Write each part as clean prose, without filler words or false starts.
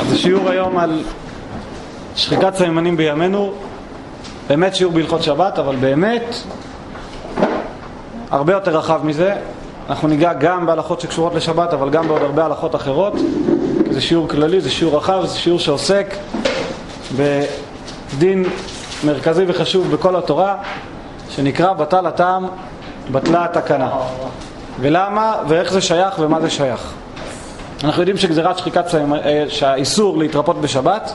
אז השיעור היום על שחיקת סממנים בימינו, באמת שיעור בהלכות שבת, אבל באמת הרבה יותר רחב מזה. אנחנו ניגע גם בהלכות שקשורות לשבת, אבל גם בעוד הרבה הלכות אחרות, כי זה שיעור כללי, זה שיעור רחב, זה שיעור שעוסק בדין מרכזי וחשוב בכל התורה, שנקרא בטל הטעם, בטלה התקנה. ולמה ואיך זה שייך ומה זה שייך. אנחנו יודעים שגזירת שחיקת שהאיסור להתרפות בשבת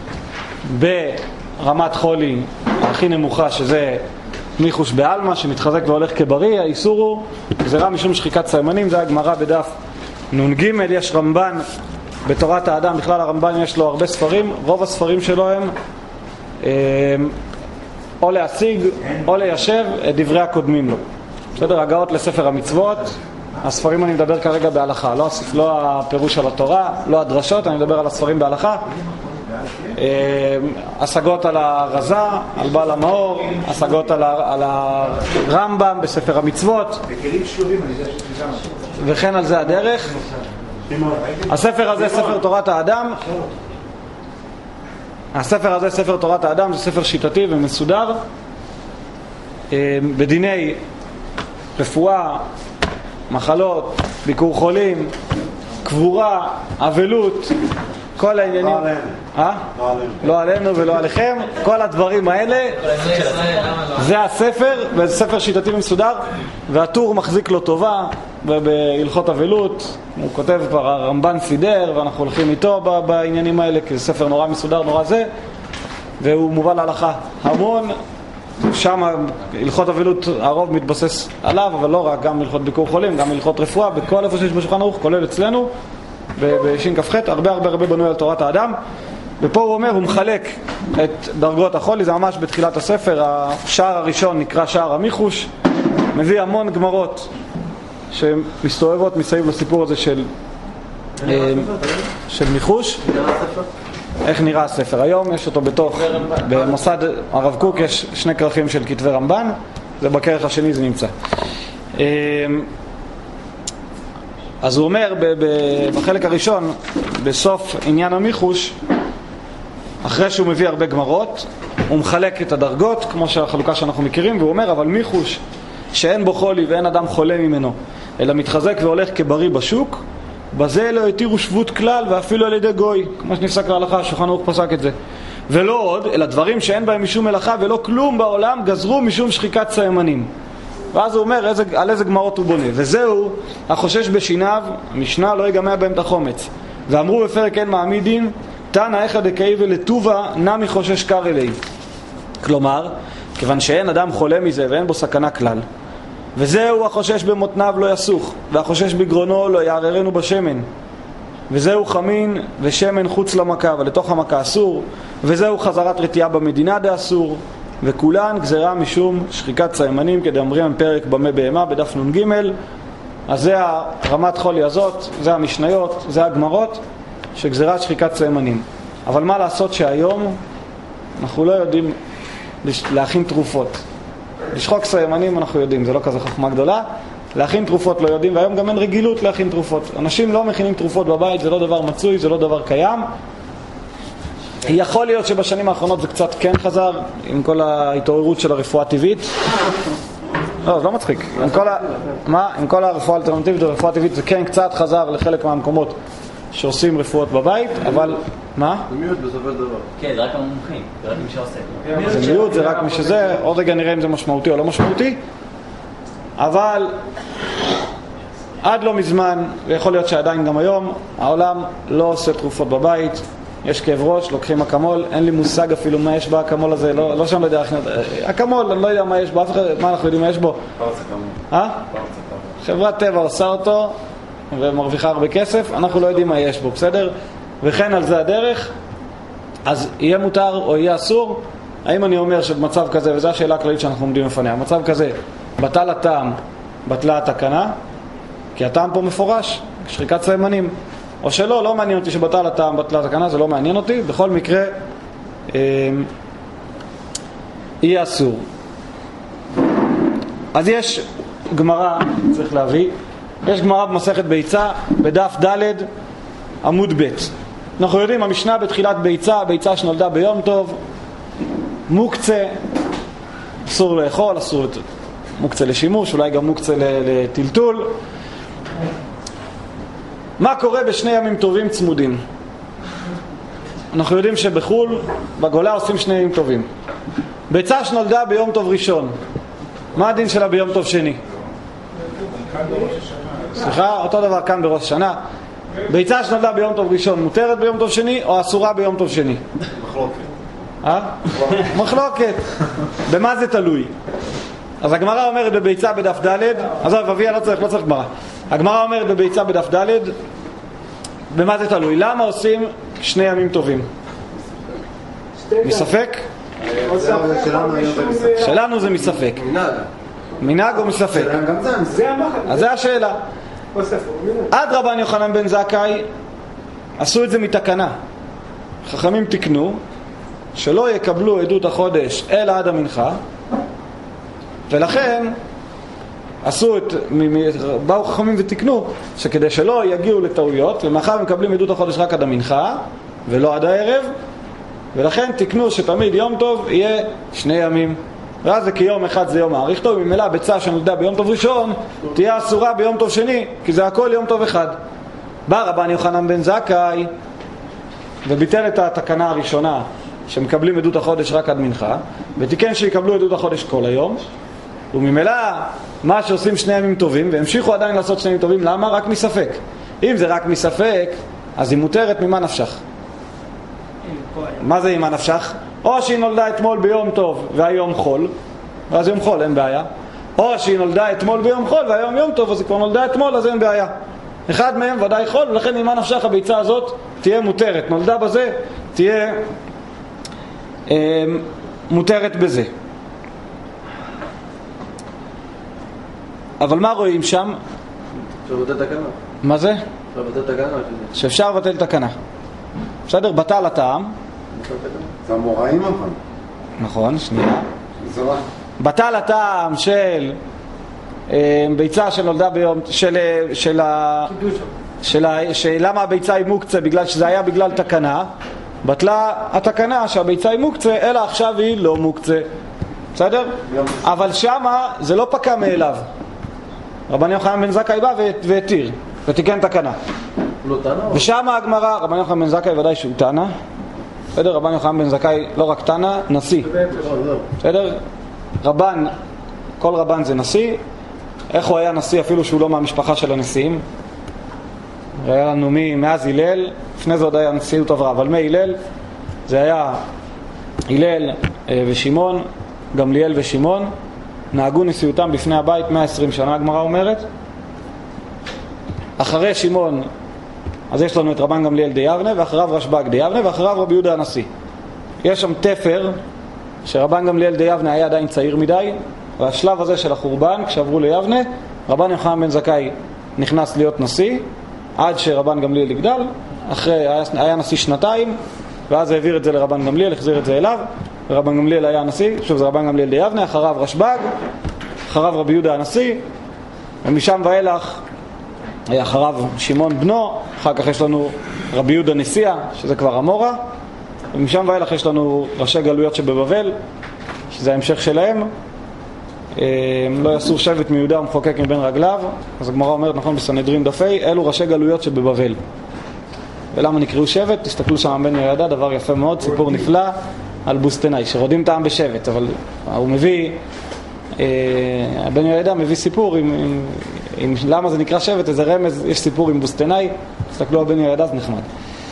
ברמת חולי הכי נמוכה, שזה מיחוש בעלמא שמתחזק והולך כבריא, האיסור הוא גזירה משום שחיקת סממנים. זה הגמרא בדף נ"ג. יש רמב"ן בתורת האדם, בכלל הרמב"ן יש לו הרבה ספרים, רוב הספרים שלו הם או להשיג או ליישב את דברי הקודמים לו. בסדר, הגעות לספר המצוות, הספרים אני מדבר כרגע בהלכה, לא הפירוש על התורה, לא הדרשות, אני מדבר על הספרים בהלכה. השגות על הרזה, על בעל המאור, השגות על הרמב"ם בספר המצוות, וכן על זה הדרך. הספר הזה ספר תורת האדם. הספר הזה ספר תורת האדם, זה ספר שיטתי ומסודר בדיני רפואה, מחלות, ביקור חולים, קבורה, אבלות, כל העניינים. לא עלינו ולא עליכם, כל הדברים האלה זה הספר, וזה ספר שיטתי ומסודר, והטור מחזיק לו טובה בהלכות אבלות. הוא כותב כבר, הרמב"ן סידר, ואנחנו הולכים איתו בעניינים האלה, כי זה ספר נורא מסודר, נורא זה, והוא מובא להלכה המון. שם הלכות אבלות הרוב מתבסס עליו, אבל לא רק, גם הלכות ביקור חולים, גם הלכות רפואה, בכל איפה שיש בשולחן ערוך, כולל אצלנו בשין כ"ח, הרבה בנוי על תורת האדם. ופה הוא אומר, הוא מחלק את דרגות החולי, זה ממש בתחילת הספר. השער הראשון נקרא שער המיחוש, מביא המון גמרות שמסתובבות מסביב לסיפור הזה של מיחוש. איך נראה הספר היום? יש אותו במוסד הרב קוק, יש שני כרכים של כתבי רמב"ן, זה בכרך השני זה נמצא. אז הוא אומר בחלק הראשון, בסוף עניין המיחוש, אחרי שהוא מביא הרבה גמרות, הוא מחלק את הדרגות כמו שהחלוקה שאנחנו מכירים, והוא אומר, אבל מיחוש שאין בו חולי ואין אדם חולה ממנו, אלא מתחזק והולך כבריא בשוק, בזה לא יתירו שבות כלל ואפילו על ידי גוי, כמו שנפסק להלכה, השולחן ערוך פסק את זה. ולא עוד, אלא דברים שאין בהם משום מלאכה ולא כלום בעולם גזרו משום שחיקת סממנים. ואז הוא אומר על איזה גמרות הוא בונה. וזהו החושש בשיניו, המשנה לא יגמע בהם את החומץ. ואמרו בפרק אין מעמידין, תנא איכא דקאי ולטובה נמי חושש קר אלי. כלומר, כיוון שאין אדם חולה מזה ואין בו סכנה כלל, וזהו החושש במותניו לא יסוך, והחושש בגרונו לא יעררנו בשמן, וזהו חמין ושמן חוץ למכה ולתוך המכה אסור, וזהו חזרת רתיעה במדינה דאסור, וכולן גזרה משום שחיקת סממנים, כדאמרים פרק במה בהמה בדף נ"ג. אז זה הרמת חולי הזאת, זה המשניות, זה הגמרות שגזרת שחיקת סממנים. אבל מה לעשות שהיום אנחנו לא יודעים להכין תרופות. לשחוק סממנים אנחנו יודעים, זה לא כזה חוכמה גדולה. להכין תרופות לא יודעים, והיום גם אין רגילות להכין תרופות. אנשים לא מכינים תרופות בבית, זה לא דבר מצוי, זה לא דבר קיים. יכול להיות שבשנים האחרונות זה קצת כן חזר, עם כל ההתעוררות של הרפואה הטבעית. לא, זה לא מצחיק. עם כל הרפואה האלטרנטיבית והרפואה הטבעית זה כן קצת חזר לחלק מהמקומות שעושים רפואות בבית, אבל מה? זה מיעוט בסופו של דבר. כן, זה רק המומחים, זה רק מי שעושה. זה מיעוט, זה רק מי שזה, עוד רגע נראה אם זה משמעותי או לא משמעותי. אבל עד לא מזמן, ויכול להיות שעדיין גם היום, העולם לא עושה תרופות בבית. יש כאב ראש, לוקחים אקמול, אין לי מושג אפילו מה יש באקמול הזה, לא שם לא יודע איך אקמול, אני לא יודע מה יש בו, מה אנחנו יודעים מה יש בו? חברת טבע עושה אותו ומרוויחה הרבה כסף, אנחנו לא יודעים מה יש בו, בסדר? וכן על זה הדרך. אז יהיה מותר או יהיה אסור? האם אני אומר שבמצב כזה, וזו השאלה הכללית שאנחנו עומדים לפניה, במצב כזה בטל הטעם, בטלה התקנה, כי הטעם פה מפורש, שחיקת סממנים. או שלא, לא מעניין אותי שבטל הטעם, בטלה התקנה, זה לא מעניין אותי. בכל מקרה יהיה אסור. אז יש גמרא, צריך להביא, יש גמרא במסכת ביצה בדף ד' עמוד ב'. אנחנו יודעים, המשנה בתחילת ביצה שנולדה ביום טוב, מוקצה, אסור לאכול, מוקצה לשימוש, אולי גם מוקצה לטלטול. מה קורה בשני ימים טובים צמודים? אנחנו יודעים שבחול, בגולה עושים שני ימים טובים. ביצה שנולדה ביום טוב ראשון, מה הדין שלה ביום טוב שני? סליחה, אותו דבר כאן בראש השנה. ביצה שנולדה ביום טוב ראשון מותרת ביום טוב שני או אסורה ביום טוב שני? מחלוקת. במה זה תלוי? אז הגמרא אומרת בביצה בדף ד', עזוב, אביה לא צריך גמרא. הגמרא אומרת בביצה בדף ד', במה זה תלוי? למה עושים שני ימים טובים? מספק? שלנו זה מספק. מנהג או מספק? אז זה השאלה. עד רבן יוחנן בן זכאי עשו את זה מתקנה. חכמים תקנו שלא יקבלו עדות החודש אלא עד המנחה, ולכן באו חכמים ותקנו שכדי שלא יגיעו לטעויות, ומאחר הם מקבלים עדות החודש רק עד המנחה ולא עד הערב, ולכן תקנו שתמיד יום טוב יהיה שני ימים, ואז זה כיום אחד זה יום האריך טוב. ממילא ביצה שנולדה ביום טוב ראשון תהיה אסורה ביום טוב שני, כי זה הכל יום טוב אחד. בא רבן יוחנן בן זכאי וביטל את התקנה הראשונה שמקבלים עדות החודש רק עד מנחה, ותיקן שיקבלו עדות החודש כל היום, וממילא מה שעושים שני ימים טובים, והמשיכו עדיין לעשות שני ימים טובים. למה? רק מספק. אם זה רק מספק, אז היא מותרת. ממה נפשך? מה זה ממה נפשך? או שהיא נולדה אתמול ביום טוב והיום חול, ואז יום חול אין בעיה, או שהיא נולדה אתמול ביום חול והיום יום טוב, אז היא כבר נולדה אתמול, אז אין בעיה. אחד מהם ודאי חול, ולכן ממה נפשך הביצה הזאת תהיה מותרת. נולדה בזה, תהיה מותרת בזה. אבל מה רואים שם? אפשר לבטל תקנה. מה זה? אפשר לבטל תקנה. שאפשר לבטל תקנה. בסדר, בטל הטעם. זה המוראים אבל. נכון, שנייה. בטל הטעם של ביצה שנולדה ביום למה הביצה היא מוקצה? בגלל שזה היה בגלל תקנה. בטלה התקנה שהביצה היא מוקצה, אלא עכשיו היא לא מוקצה. בסדר? אבל שמה זה לא פקע מאליו. רבן יוחנן בן זכאי בא והתיר ותיקן תקנה. ושמה הגמרא, רבן יוחנן בן זכאי ודאי שהוא תנא. בסדר? רבן יוחנן בן זכאי לא רק תנא, נשיא. בסדר? רבן, כל רבן זה נשיא. איך הוא היה נשיא אפילו שהוא לא מהמשפחה של הנשיאים? היה לנו מאז הלל, לפני זה עוד היה נשיאות עברה, אבל מהלל זה היה הלל ושמעון, גמליאל ושמעון, נהגו נשיאותם בפני הבית 120 שנה, הגמרא אומרת. אחרי שמעון אז יש לנו את רבן גמליאל די יבנה, ואחריו רשב"ג די יבנה, ואחריו רבי יהודה הנשיא. יש שם תפר שרבן גמליאל די יבנה היה עדיין צעיר מדי, והשלב הזה של החורבן כשעברו ליבנה, רבן יוחנן בן זכאי נכנס להיות נשיא עד שרבן גמליאל יגדל. אחרי היה נשיא שנתיים, ואז העביר את זה לרבן גמליאל, החזיר את זה אליו, ורבן גמליאל היה הנשיא. שוב, זה רבן גמליאל די יבנה, אחריו רשב"ג, אחריו רבי יהודה הנשיא, ומשם ואילך היה אחריו שמעון בנו. אחר כך יש לנו רבי יהודה נשיאה, שזה כבר אמורה, ומשם ואילך יש לנו ראשי גלויות שבבבל, שזה ההמשך שלהם. לא יסור שבט מיהודה ומחוקק מבין רגליו. אז הגמרא אומרת, נכון, בסנהדרין דף ה', אלו ראשי גלויות שבבבל. ולמה נקראו שבט? תסתכלו שם בן יהוידע, דבר יפה מאוד, סיפור נפלא על בוסטנאי, שרודים טעם בשבט, אבל הוא מביא, בן יהוידע מביא סיפור עם למה זה נקרא שבט, איזה רמז, יש סיפור עם בוסטנאי, תסתכלו על בן יהוידע, זה נחמד.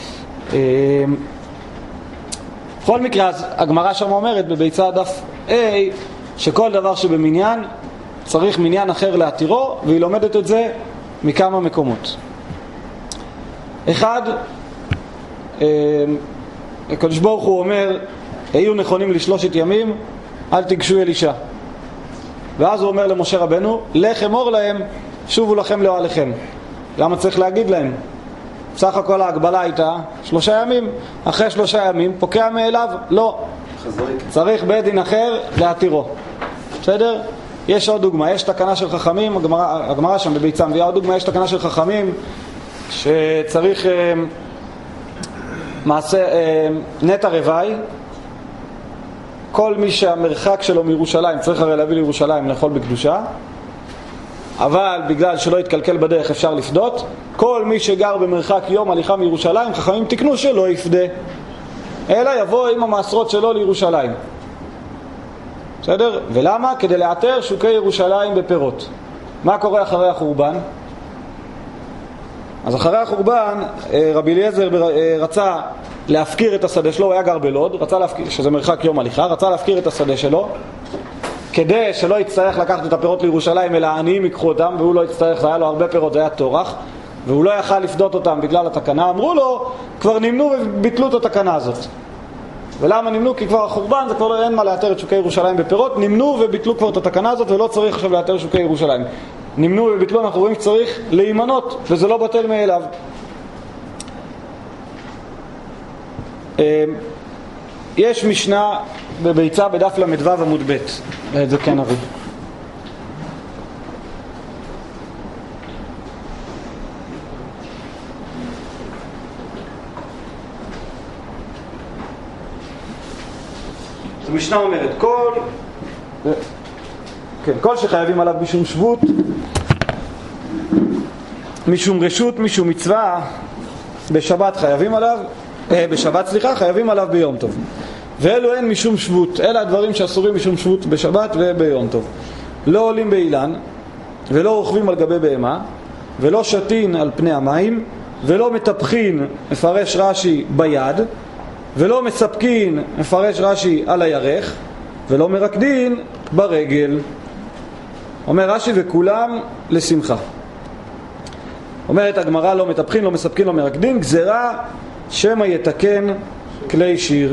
בכל מקרה, אז הגמרא שם אומרת בביצה דף A, שכל דבר שבמניין צריך מניין אחר להתירו, והיא לומדת את זה מכמה מקומות. אחד, הקדוש ברוך הוא אומר, היו נכונים לשלושת ימים, אל תיגשו אל אישה. ואז הוא אומר למשה רבנו, לך אמור להם, שובו לכם לאוהליכם. למה צריך להגיד להם? סך הכל ההגבלה הייתה 3 ימים. אחרי 3 ימים פוקע מאליו? לא, צריך בית דין אחר להתירו. בסדר? יש עוד דוגמה, יש תקנה של חכמים, הגמרא שם בביצה מביאה עוד דוגמה, יש תקנה של חכמים שצריך מעשה, נטע רווי, כל מי שהמרחק שלו מירושלים צריך הרי להביא לירושלים לאכול בקדושה, אבל בגלל שלא יתקלקל בדרך אפשר לפדות. כל מי שגר במרחק יום הליכה מירושלים, חכמים תקנו שלא יפדה, אלא יבוא עם המעשרות שלו לירושלים. בסדר? ולמה? כדי לאתר שוקי ירושלים בפירות. מה קורה אחרי החורבן? אז אחרי החורבן רבי אליעזר רצה להפקיר את השדה שלו, הוא היה גר בלוד, רצה להפקיר, שזה מרחק יום הליכה, רצה להפקיר את השדה שלו כדי שלא יצטרך לקחת את הפירות לירושלים אלא העניים ייקחו אותם, והוא לא יצטרך, זה היה לו הרבה פירות, זה היה תורח והוא לא יכל לפדות אותם בגלל התקנה. אמרו לו, כבר נמנו וביטלו את התקנה הזאת. ולמה נמנו? כי כבר החורבן, זה כבר לא, אין מה לאתר את שוקי ירושלים בפירות, נמנו וביטלו כבר את התקנה הזאת ולא צריך עכשיו לאתר שוקי ירושלים. נמנו וביטלו, אנחנו רואים שצריך להימנות וזה לא בטל מאליו. יש משנה בביצה בדף למדו עמוד ב', את זה כן נביא. המשנה אומרת, כל שחייבים עליו משום שבות, משום רשות, משום מצווה, בשבת חייבים עליו, חייבים עליו ביום טוב. ואלו אין משום שבות, אלה הדברים שאסורים משום שבות בשבת וביום טוב. לא עולים באילן, ולא רוכבים על גבי בהמה, ולא שתין על פני המים, ולא מטפחין, מפרש רש"י, ביד, ולא מספקין, מפרש רש"י, על הירך, ולא מרקדין ברגל. אומר רש"י, וכולם לשמחה. אומרת הגמרא, לא מטפחין, לא מספקין, לא מרקדין, גזרה שמא יתקן כלי שיר.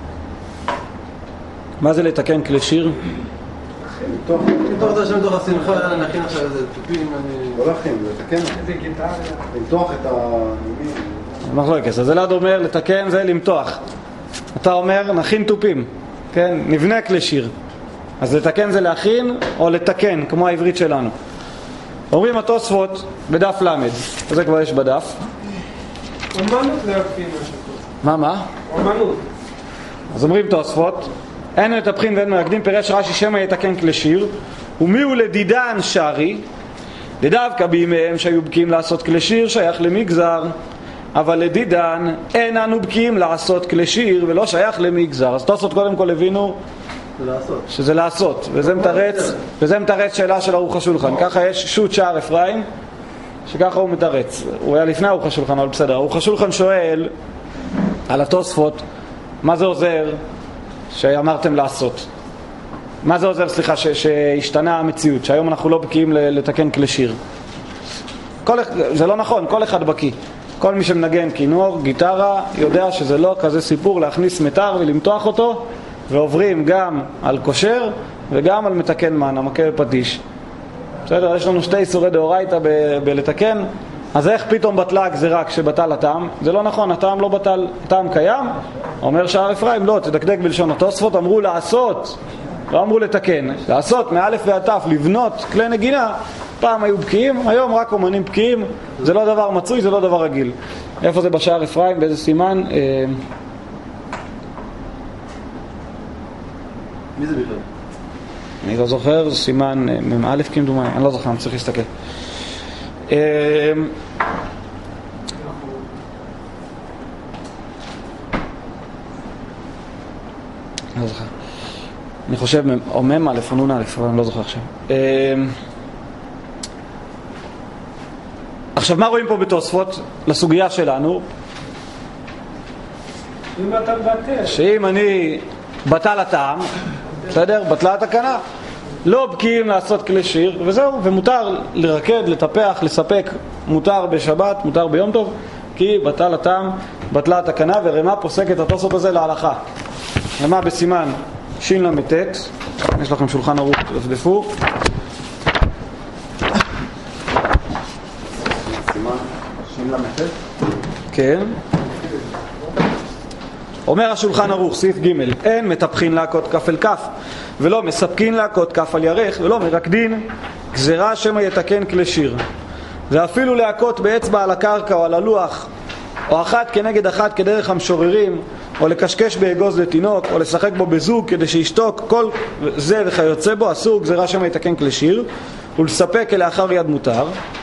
מה זה לתקן כלי שיר? מתוך זה שמתוך השמחה נכין עכשיו איזה טיפים. לא להכין, לתקן. למתוח את מחלוקת. אז אלעד אומר לתקן זה למתוח. אתה אומר נכין טופים, כן? נבנה כלי שיר. אז לתקן זה להכין או לתקן, כמו העברית שלנו. אומרים התוספות בדף למד, זה כבר יש בדף. אומנות להבחין משהו. מה? אומנות. אז אומרים תוספות, אין מטפחין ואין מרקדין, פירש רש"י שמא יתקן כלי שיר, ומי הוא לדידן שרי, דווקא בימיהם שהיו בקיאים לעשות כלי שיר שייך למגזר, אבל לדידן אין אנו בקיאים לעשות כלי שיר ולא שייך למגזר. אז תוספות קודם כל הבינו שזה לעשות, וזה מתרץ שאלה של ערוך השולחן. ככה יש שו"ת שער אפרים שככה הוא מתרץ, הוא היה לפני ערוך השולחן, אבל בסדר. ערוך השולחן שואל על התוספות, מה זה עוזר שאמרתם לעשות? מה זה עוזר, סליחה, שהשתנה המציאות, שהיום אנחנו לא בקיאים לתקן כלי שיר? זה לא נכון, כל אחד בקיא. כל מי שמנגן כינור, גיטרה, יודע שזה לא כזה סיפור להכניס מטר ולמתוח אותו, ועוברים גם על כושר וגם על מתקן מנה, מקל פטיש. בסדר, יש לנו שתי איסורי דאורייתא בלתקן. אז איך פתאום בטלה הגזרה כשבטל הטעם? זה לא נכון, הטעם לא בטל, הטעם קיים. אומר שער אפרים, לא, תדקדק בלשון התוספות, אמרו לעשות, לא אמרו לתקן. לעשות מאלף ועד תף, לבנות כלי נגינה, פעם היו בקיאים, היום רק אומנים בקיאים, זה לא דבר מצוי, זה לא דבר רגיל. איפה זה בשער אפרים? באיזה סימן? מי זה בכלל? אני לא זוכר, סימן מ"א כמדומני, אני לא זוכר, אני צריך להסתכל. לא זוכר. אני חושב או מ"א או נ"א, אבל אני לא זוכר עכשיו. עכשיו מה רואים פה בתוספות לסוגיה שלנו? אם אתה מבטל. שאם אני בטל הטעם, בסדר? בטלה התקנה. לא בקיאים לעשות כלי שיר, וזהו, ומותר לרקד, לטפח, לספק, מותר בשבת, מותר ביום טוב, כי בטל הטעם, בטלה התקנה, ורמה פוסק את התוספות הזה להלכה. רמה בסימן של"ט, יש לכם שולחן ערוך, תדפדפו. סימן של"ט? כן. אומר השולחן ערוך, סעיף ג' אין מטפחין להכות כף אל כף, ולא מספקין להכות כף על ירך, ולא מרקדין, גזרה שמא יתקן כלי שיר. ואפילו להכות באצבע על הקרקע או על הלוח או אחת כנגד אחת כדרך המשוררים, או לקשקש באגוז לתינוק, או לשחק בו בזוג כדי שישתוק, כל זה וכיוצא בו אסור גזירה שמא יתקן כלי שיר, ולספק כלאחר יד מותר.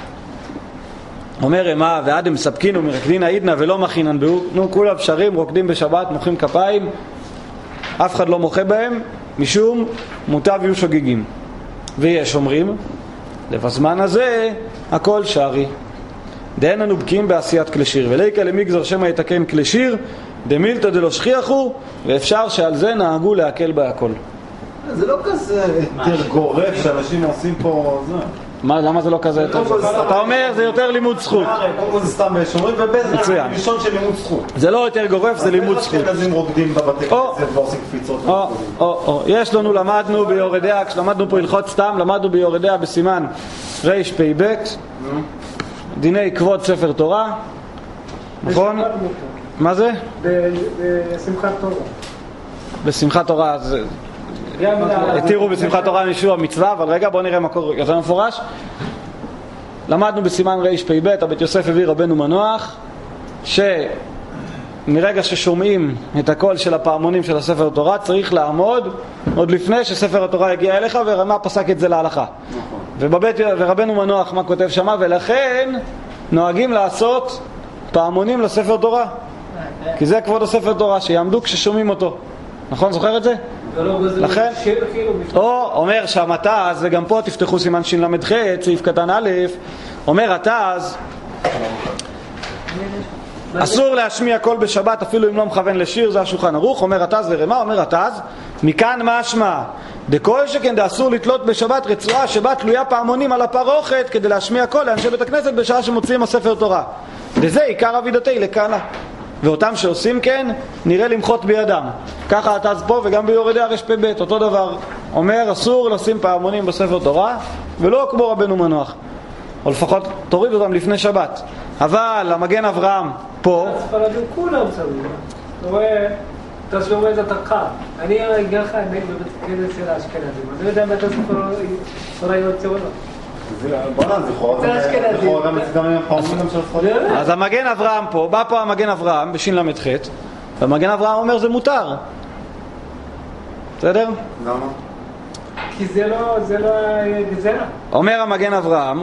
אומר מה ועד הם מספקינו מרקדין העידנה ולא מכינן בהו. נו, כולם שרים, רוקדים בשבת, מוחאים כפיים, אף אחד לא מוחה בהם, משום מוטב יהיו שוגגים. ויש אומרים, לבזמן הזה הכל שרי. דהן אנו בקיאים בעשיית כלי שיר, וליקה למגזר שמא יתקן כלי שיר, דמילתא דלא שכיחו, ואפשר שעל זה נהגו להקל בהכל. זה לא כזה יותר גורף שאנשים עושים פה... למה זה לא כזה יותר? אתה אומר זה יותר לימוד זכות. זה סתם שומרים ובטח ראשון של לימוד זכות. זה לא יותר גורף, זה לימוד זכות. אשכנזים רוקדים בבתי כנסת ועושים קפיצות. יש לנו, למדנו ביורדיה, כשלמדנו פה הלכות סתם, למדנו ביורדיה בסימן רפ"ב, דיני כבוד ספר תורה, נכון? מה זה? בשמחת תורה. בשמחת תורה, התירו בשמחת תורה משום המצווה, אבל רגע בואו נראה מקור יותר מפורש. למדנו בסימן רפ"ב, הבית יוסף הביא רבנו מנוח, שמרגע ששומעים את הקול של הפעמונים של הספר תורה צריך לעמוד עוד לפני שספר התורה יגיע אליך, ורמה פסק את זה להלכה. ורבנו מנוח מה כותב שמה, ולכן נוהגים לעשות פעמונים לספר תורה, כי זה כבוד הספר תורה, שיעמדו כששומעים אותו. נכון, זוכר את זה? לכן, אומר שהמתז, וגם פה תפתחו סימן של"ח, סעיף קטן א', אומר התז, אסור להשמיע קול בשבת אפילו אם לא מכוון לשיר, זה השולחן ערוך. אומר התז ורמה, אומר התז, מכאן משמע דכל שכן דאסור לתלות בשבת רצועה שבה תלויה פעמונים על הפרוכת כדי להשמיע קול לאנשי בית הכנסת בשעה שמוציאים הספר תורה, וזה עיקר אבידתי לקהלה, ואותם שעושים כן נראה למחות בידם. ככה התז פה וגם ביורדיה רפ"ב אותו דבר, אומר אסור לשים פעמונים בספר תורה, ולא כמו רבנו מנוח, או לפחות תוריד אותם לפני שבת. אבל המגן אברהם פה הספרדים כולם שמים, אתה רואה, אתה שומע את התקה. אני אגע לך בבית כנסת של האשכנזים, אני לא יודע אם אתה ספרה יוצא או לא. בוא'נה, זה לכאורה גם מצדם פעמונים של הספרדים. אז המגן אברהם פה, בא פה המגן אברהם בשל"ח, והמגן אברהם אומר זה מותר. בסדר? למה? כי זה לא גזרה. אומר המגן אברהם,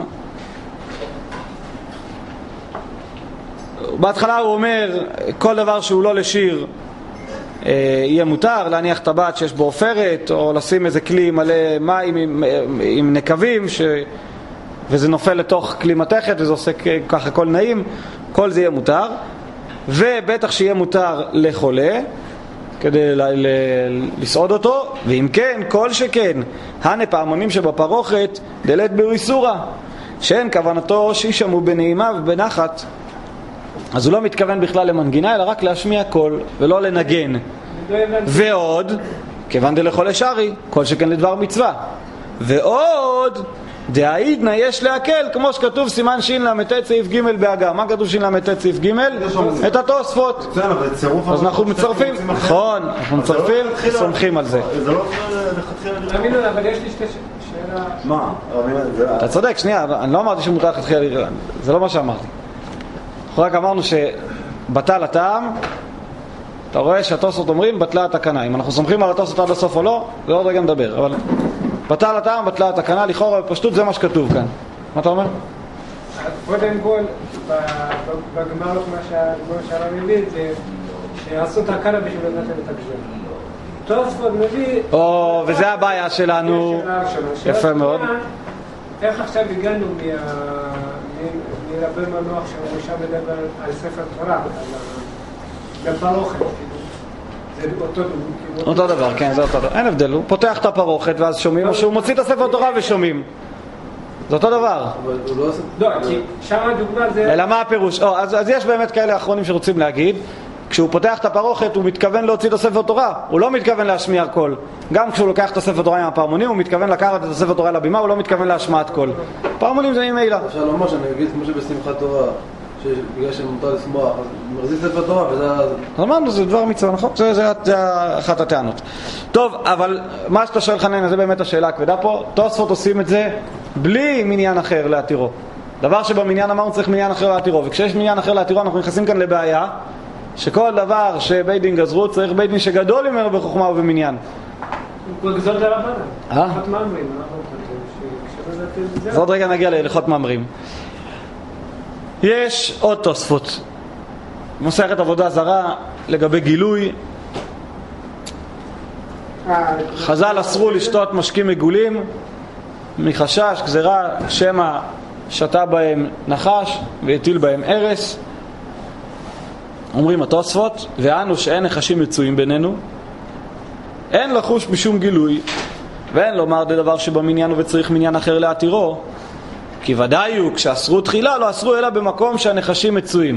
בהתחלה הוא אומר כל דבר שהוא לא לשיר יהיה מותר, להניח טבעת שיש בו עופרת, או לשים איזה כלי מלא מים עם נקבים וזה נופל לתוך כלי מתכת וזה עושה ככה כל נעים, כל זה יהיה מותר, ובטח שיהיה מותר לחולה כדי לסעוד אותו, ואם כן, כל שכן הנה פעמונים שבפרוכת דלת באיסורה, שאין כוונתו שישמעו בנעימה ובנחת, אז הוא לא מתכוון בכלל למנגינה, אלא רק להשמיע קול ולא לנגן. ועוד, כיוון דלחולה שרי, כל שכן לדבר מצווה. ועוד, דהעידנא יש להקל, כמו שכתוב סימן של"ט סעיף ג' בהגה. מה כתוב של"ט סעיף ג'? את התוספות. אז אנחנו מצרפים, נכון, אנחנו מצרפים, סומכים על זה. זה לא לכתחילה, אבל יש לי שתי שאלה. מה? אתה צודק, שנייה, אני לא אמרתי שמותר לכתחילה, זה לא מה שאמרתי. אנחנו רק אמרנו שבטל הטעם, אתה רואה שהתוספות אומרים בטלה התקנה. אם אנחנו סומכים על התוספות עד הסוף או לא, זה עוד רגע נדבר, אבל בטל הטעם, בטלה התקנה, לכאורה בפשטות זה מה שכתוב כאן. מה אתה אומר? קודם כל, בגמר מה שהרב מביא זה שעשו תקנה בשביל לבטל את הגזרה. תוספות מביא... וזה הבעיה שלנו. יפה מאוד. איך עכשיו הגענו מרבי מנוח שהוא שם מדבר על ספר תורה, על הפרוכת, זה אותו דבר, כן, זה אותו דבר, אין הבדל, הוא פותח את הפרוכת ואז שומעים, או שהוא מוציא את הספר תורה ושומעים, זה אותו דבר. לא, כי שם הדוגמה זה... אלא מה הפירוש? אז יש באמת כאלה אחרונים שרוצים להגיד, כשהוא פותח את הפרוכת הוא מתכוון להוציא את הספר תורה, הוא לא מתכוון להשמיע קול. גם כשהוא לוקח את הספר תורה עם הפעמונים הוא מתכוון לקחת את הספר תורה לבימה, הוא לא מתכוון להשמעת קול. פעמונים זה ממילא. אפשר לומר שאני אגיד כמו שבשמחת תורה, שבגלל שמותר לשמוח, אז מחזיק ספר תורה וזה... אמרנו, זה דבר מצווה, נכון? זה אחת הטענות. טוב, אבל מה שאתה שואל חנן, זה באמת השאלה הכבדה פה. תוספות עושים את זה בלי מניין אחר להתירו. דבר שבמניין אמרנו צריך מניין אחר להתירו, וכשיש מניין אחר להתירו אנחנו נכנסים כאן לבעיה שכל דבר שבית דין גזרו צריך בית דין שגדול ממנו בחוכמה ובמניין. הוא גזול דרבנן. הלכות מאמרים. אז עוד רגע נגיע להלכות מאמרים. יש עוד תוספות מסכת עבודה זרה לגבי גילוי. חז"ל אסרו לשתות משקים מגולים מחשש, גזרה, שמא שתה בהם נחש והטיל בהם ארס. אומרים התוספות, ואנו שאין נחשים מצויים בינינו, אין לחוש משום גילוי, ואין לומר דבר שבמניין וצריך מניין אחר להתירו, כי ודאי הוא כשאסרו תחילה לא אסרו אלא במקום שהנחשים מצויים.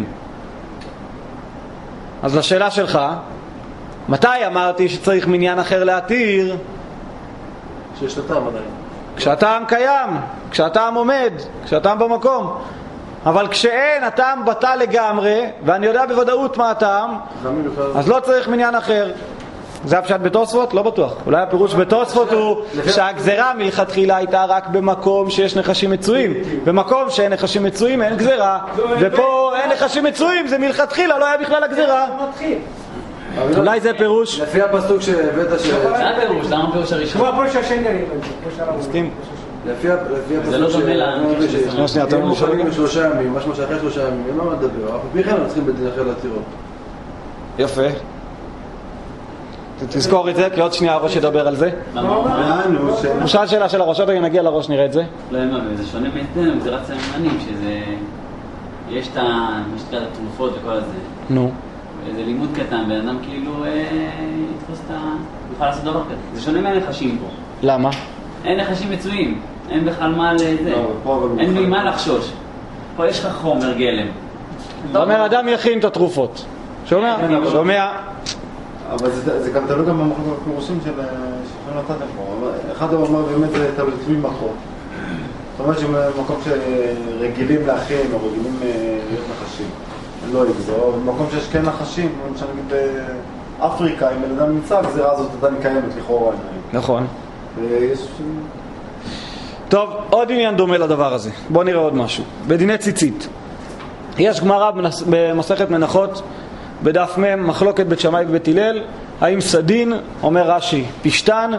אז לשאלה שלך, מתי אמרתי שצריך מניין אחר להתיר? שיש לטעם עדיין. כשהטעם קיים, כשהטעם עומד, כשהטעם במקום. אבל כשאין, הטעם בטל לגמרי, ואני יודע בוודאות מה הטעם, אז לא צריך מניין אחר. זה הפשט בתוספות? לא בטוח. אולי הפירוש בתוספות הוא שהגזרה מלכתחילה הייתה רק במקום שיש נחשים מצויים. במקום שאין נחשים מצויים אין גזרה, ופה אין נחשים מצויים, זה מלכתחילה, לא היה בכלל הגזרה. אולי זה פירוש. לפי הפסוק שהבאת זה הפירוש, למה הפירוש הראשון? כמו הפירוש השני אני מסכים? לפי זה לא דומה למקרה של שנייה, אתם מוכנים 3 ימים, משהו שאחרי 3 ימים, אין מה לדבר, אנחנו בכלל לא צריכים בדין אחר להתירו. יפה. תזכור את זה, כי עוד שנייה הראש ידבר על זה. הוא שאל שאלה של הראש, עוד רגע נגיע לראש, נראה את זה. לא, זה שונה מאיתנו, זה רצה ממנים, שזה... יש את התרופות וכל הזה. נו. זה לימוד קטן, בן אדם כאילו יתפוס את ה... יוכל לעשות דבר כזה. זה שונה מהנחשים פה. למה? אין נחשים מצויים, אין בכלל מה לזה. אין ממה לחשוש. פה יש לך חומר גלם. אתה אומר, אדם יכין את התרופות. שומע? שומע? אבל זה גם תלוי גם במחלקות הפירושים של נתתם פה. אחד הוא אומר באמת זה תלוי מקום. זאת אומרת שבמקום שרגילים להכין או רגילים להיות נחשים, לא יגזור. במקום שיש כן נחשים, כמו שנגיד באפריקה, אם בן אדם נמצא, הגזירה הזאת עדיין קיימת לכאורה. נכון. ויש... טוב, עוד עניין דומה לדבר הזה. בואו נראה עוד משהו. בדיני ציצית. יש גמרא במסכת מנחות, בדף מ' מחלוקת בית שמאי ובית הלל, האם סדין, אומר רש"י, פשטן,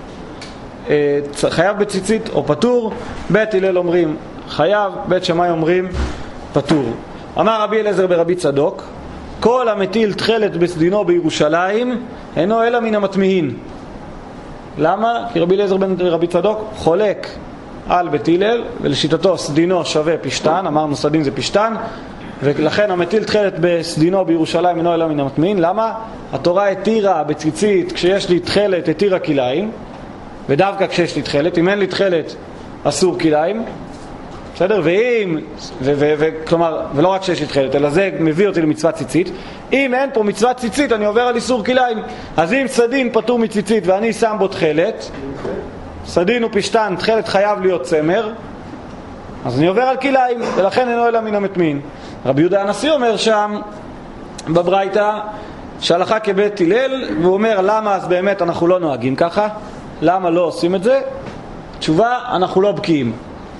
חייב בציצית או פטור. בית הלל אומרים חייב, בית שמאי אומרים פטור. אמר רבי אליעזר ברבי צדוק, כל המטיל תכלת בסדינו בירושלים אינו אלא מן המטמיהין. למה? כי רבי אליעזר בן רבי צדוק חולק על בית הלל, ולשיטתו סדינו שווה פשטן, אמרנו סדין זה פשטן, ולכן המטיל תכלת בסדינו בירושלים אינו אלא מן המטמיהין. למה? התורה התירה בציצית, כשיש לי תכלת התירה כליים, ודווקא כשיש לי תכלת, אם אין לי תכלת אסור כליים, בסדר? ואם, כלומר, ולא רק שיש לי תכלת, אלא זה מביא אותי למצוות ציצית. אם אין פה מצוות ציצית, אני עובר על איסור כליים. אז אם סדין פטור מציצית ואני שם בו תכלת, סדין הוא פשטן, תכלת חייב להיות צמר, אז אני עובר על כליים, ולכן אינו אלא מן המטמין. רבי יהודה הנשיא אומר שם בברייתא שהלכה כבית הלל, והוא אומר למה אז באמת אנחנו לא נוהגים ככה, למה לא עושים את זה? תשובה, אנחנו לא בקיאים.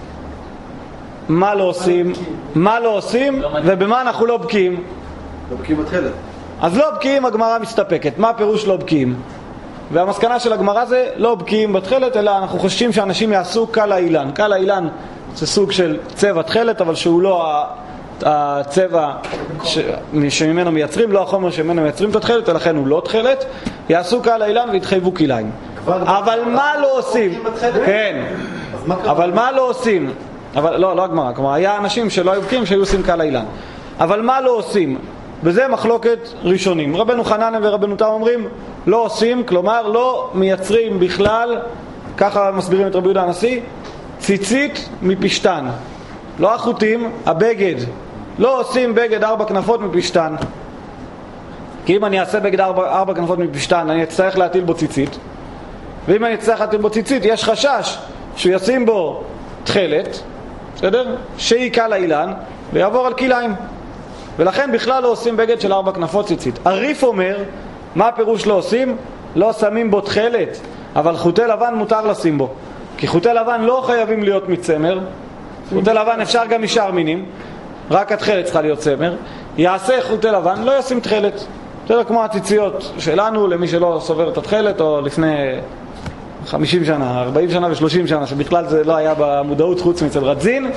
מה לא עושים? מה לא עושים ובמה אנחנו לא בקיאים? לא בקיאים בתכלת. אז לא בקיאים, הגמרא מסתפקת. מה פירוש לא בקיאים? והמסקנה של הגמרא זה לא בקיאים בתכלת, אלא אנחנו חושבים שאנשים יעשו קל האילן. קל האילן זה סוג של צבע תכלת, אבל שהוא לא הצבע שממנו מייצרים, לא החומר שממנו מייצרים את התכלת, לכן הוא לא תכלת. יעשו קל האילן והתחייבו כליים. אבל מה לא עושים? כן. אבל מה לא עושים? אבל לא הגמרא, כלומר היה אנשים שלא היו בקיאים שהיו עושים קל האילן. אבל מה לא עושים? וזה מחלוקת ראשונים. רבנו חנניה ורבנו תם אומרים לא עושים, כלומר לא מייצרים בכלל, ככה מסבירים את רבי יהודה הנשיא, ציצית מפשטן. לא החוטים, הבגד. לא עושים בגד 4 כנפות מפשטן. כי אם אני אעשה בגד 4 כנפות מפשטן, אני אצטרך להטיל בו ציצית. ואם אני אצטרך להטיל בו ציצית, יש חשש שהוא ישים בו תכלת, בסדר? שהיא קל האילן, ויעבור על כליים. ולכן בכלל לא עושים בגד של 4 כנפות ציצית. הריף אומר, מה הפירוש לא עושים? לא שמים בו תכלת, אבל חוטי לבן מותר לשים בו. כי חוטי לבן לא חייבים להיות מצמר, חוטי לבן אפשר גם משאר מינים, רק התכלת צריכה להיות צמר. יעשה חוטי לבן, לא ישים תכלת. זה כמו הציציות שלנו, למי שלא סובר את התכלת, או לפני 50 שנה, 40 שנה ו30 שנה, שבכלל זה לא היה במודעות חוץ מצל רדזין.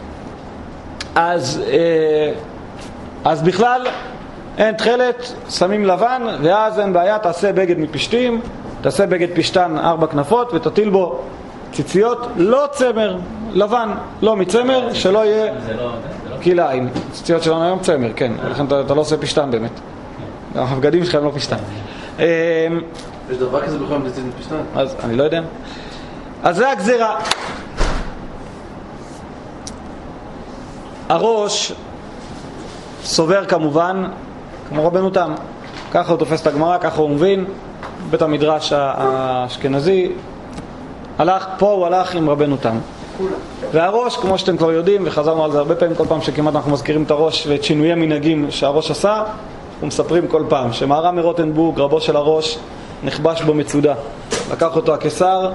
אז בכלל אין תכלת, שמים לבן, ואז אין בעיה, תעשה בגד מפשתים, תעשה בגד פשתן 4 כנפות, ותטיל בו ציציות, לא צמר, לבן, לא מצמר, שלא יהיה כלאיים. ציציות שלנו היום צמר, כן, לכן אתה לא עושה פשתן באמת. הבגדים שלכם לא פשתן. יש דבר כזה בכלל מציצית פשתן? אז אני לא יודע. אז זה הגזירה. הראש סובר כמובן כמו רבנו תם, ככה הוא תופס את הגמרא, ככה הוא מבין. בית המדרש האשכנזי הלך פה, הוא הלך עם רבנו תם. והראש, כמו שאתם כבר יודעים, וחזרנו על זה הרבה פעמים, כל פעם שכמעט אנחנו מזכירים את הראש ואת שינויי המנהגים שהראש עשה, אנחנו מספרים כל פעם שמהר"ם מרוטנבורג, רבו של הראש, נכבש בו מצודה. לקח אותו הקיסר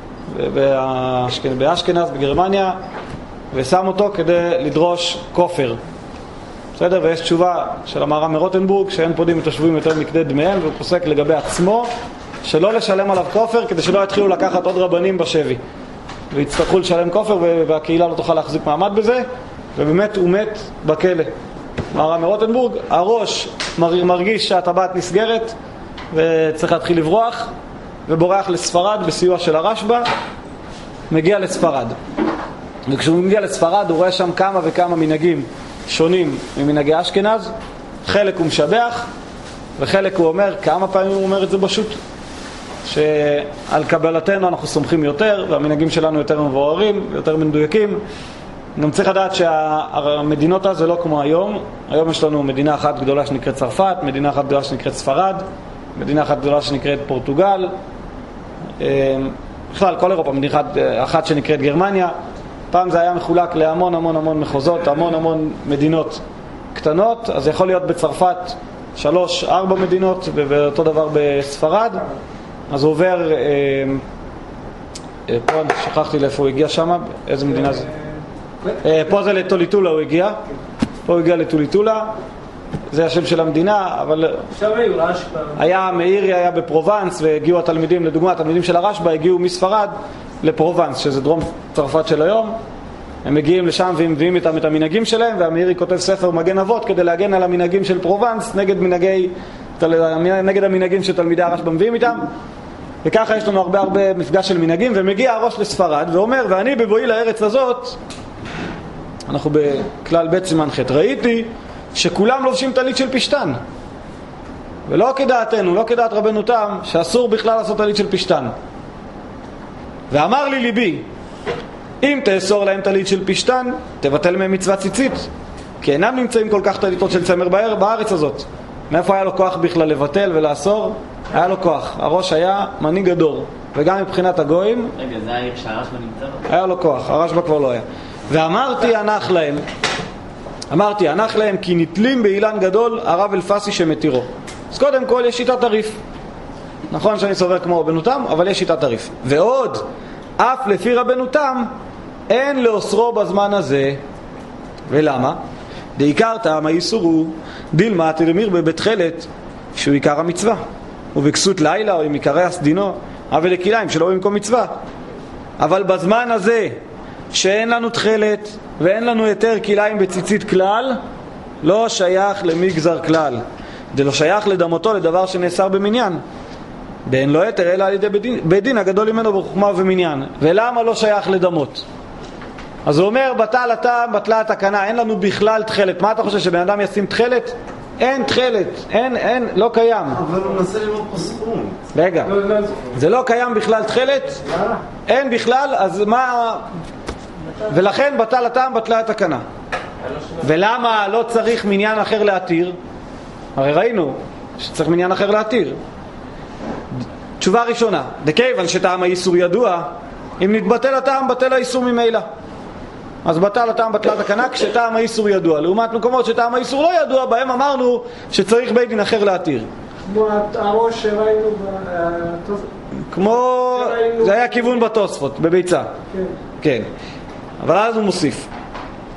באשכנז, בגרמניה, ושם אותו כדי לדרוש כופר. בסדר? ויש תשובה של המהר"ם מרוטנבורג שאין פודים מתושבים יותר מכדי דמיהם, והוא פוסק לגבי עצמו שלא לשלם עליו כופר כדי שלא יתחילו לקחת עוד רבנים בשבי ויצטרכו לשלם כופר, והקהילה לא תוכל להחזיק מעמד בזה, ובאמת הוא מת בכלא. מהר"ם מרוטנבורג, הראש מרגיש שהטבעת נסגרת וצריך להתחיל לברוח, ובורח לספרד בסיוע של הרשב"א, מגיע לספרד. וכשהוא מגיע לספרד הוא רואה שם כמה וכמה מנהגים שונים ממנהגי אשכנז. חלק הוא משבח וחלק הוא אומר, כמה פעמים הוא אומר את זה בשו"ת, שעל קבלתנו אנחנו סומכים יותר והמנהגים שלנו יותר מבוארים ויותר מדויקים. גם צריך לדעת שהמדינות אז זה לא כמו היום. היום יש לנו מדינה אחת גדולה שנקראת צרפת, מדינה אחת גדולה שנקראת ספרד, מדינה אחת גדולה שנקראת פורטוגל, בכלל כל אירופה מדינה אחת שנקראת גרמניה. פעם זה היה מחולק להמון המון המון מחוזות, המון המון מדינות קטנות. אז יכול להיות בצרפת 3-4 מדינות, ואותו דבר בספרד. אז הוא עובר פה, שכחתי לאיפה הוא הגיע שם, איזה מדינה זה? פה זה לטוליטולה הוא הגיע, פה הוא הגיע לטוליטולה, זה השם של המדינה. אבל היה מאירי, היה בפרובנס, והגיעו התלמידים, לדוגמה התלמידים של הרשב"א הגיעו מספרד לפרובנס, שזה דרום צרפת של היום. הם מגיעים לשם ומביאים איתם את המנהגים שלהם, והמאירי כותב ספר מגן אבות כדי להגן על המנהגים של פרובנס נגד המנהגים שתלמידי הרשב"א מביאים איתם. וככה יש לנו הרבה מפגש של מנהגים. ומגיע הראש לספרד ואומר, ואני בבואי לארץ הזאת, אנחנו בכלל בית סימן ח', ראיתי שכולם לובשים טלית של פשתן, ולא כדעתנו, לא כדעת רבנו תם, שאסור בכלל לעשות טלית של פשתן. ואמר לי ליבי, אם תאסור להם טלית של פשתן, תבטל מהם מצוות ציצית, כי אינם נמצאים כל כך טליתות של צמר בארץ הזאת. מאיפה היה לו כוח בכלל לבטל ולאסור? היה לו כוח. הראש היה מנהיג הדור, וגם מבחינת הגויים. רגע, זה העיר שהרשב"א נמצא בו? היה לו כוח, הרשב"א כבר לא היה. ואמרתי הנח להם כי נתלים באילן גדול הרב אלפסי שמתירו. אז קודם כל יש שיטת הריף. נכון שאני סובר כמו רבנו תם, אבל יש שיטת הריף. ועוד, אף לפי רבנו תם אין לאוסרו בזמן הזה. ולמה? דעיקר טעם האיסורו דילמה תרמיר בבית חלת, שהוא עיקר המצווה, ובכסות לילה או עם עיקרי הסדינו, אבל לכיליים שלא במקום מצווה. אבל בזמן הזה שאין לנו תחלת ואין לנו יותר כיליים בציצית כלל, לא שייך למגזר כלל. זה לא שייך לדמותו לדבר שנאסר במניין. ואין לו יותר אלא על ידי בית דין הגדול ממנו בחוכמה ובמניין. ולמה לא שייך לדמות? אז הוא אומר, בטל הטעם, בטלה התקנה, אין לנו בכלל תחלת. מה אתה חושב, שבן אדם ישים תחלת? אין תחלת, אין, לא קיים. אבל הוא מנסה ללמוד פה סכום. רגע, זה לא קיים בכלל תחלת? אין בכלל, אז מה? ולכן בטל הטעם, בטלה התקנה. ולמה לא צריך מניין אחר להתיר? הרי ראינו שצריך מניין אחר להתיר. תשובה ראשונה, דכיוון שטעם האיסור ידוע, אם נתבטל הטעם, בטל האיסור ממילא. אז בטל הטעם, בטלה התקנה כשטעם האיסור ידוע. לעומת מקומות שטעם האיסור לא ידוע, בהם אמרנו שצריך בית דין אחר להתיר. כמו הראש שראינו כמו, זה היה כיוון בתוספות, בביצה. כן. אבל אז הוא מוסיף.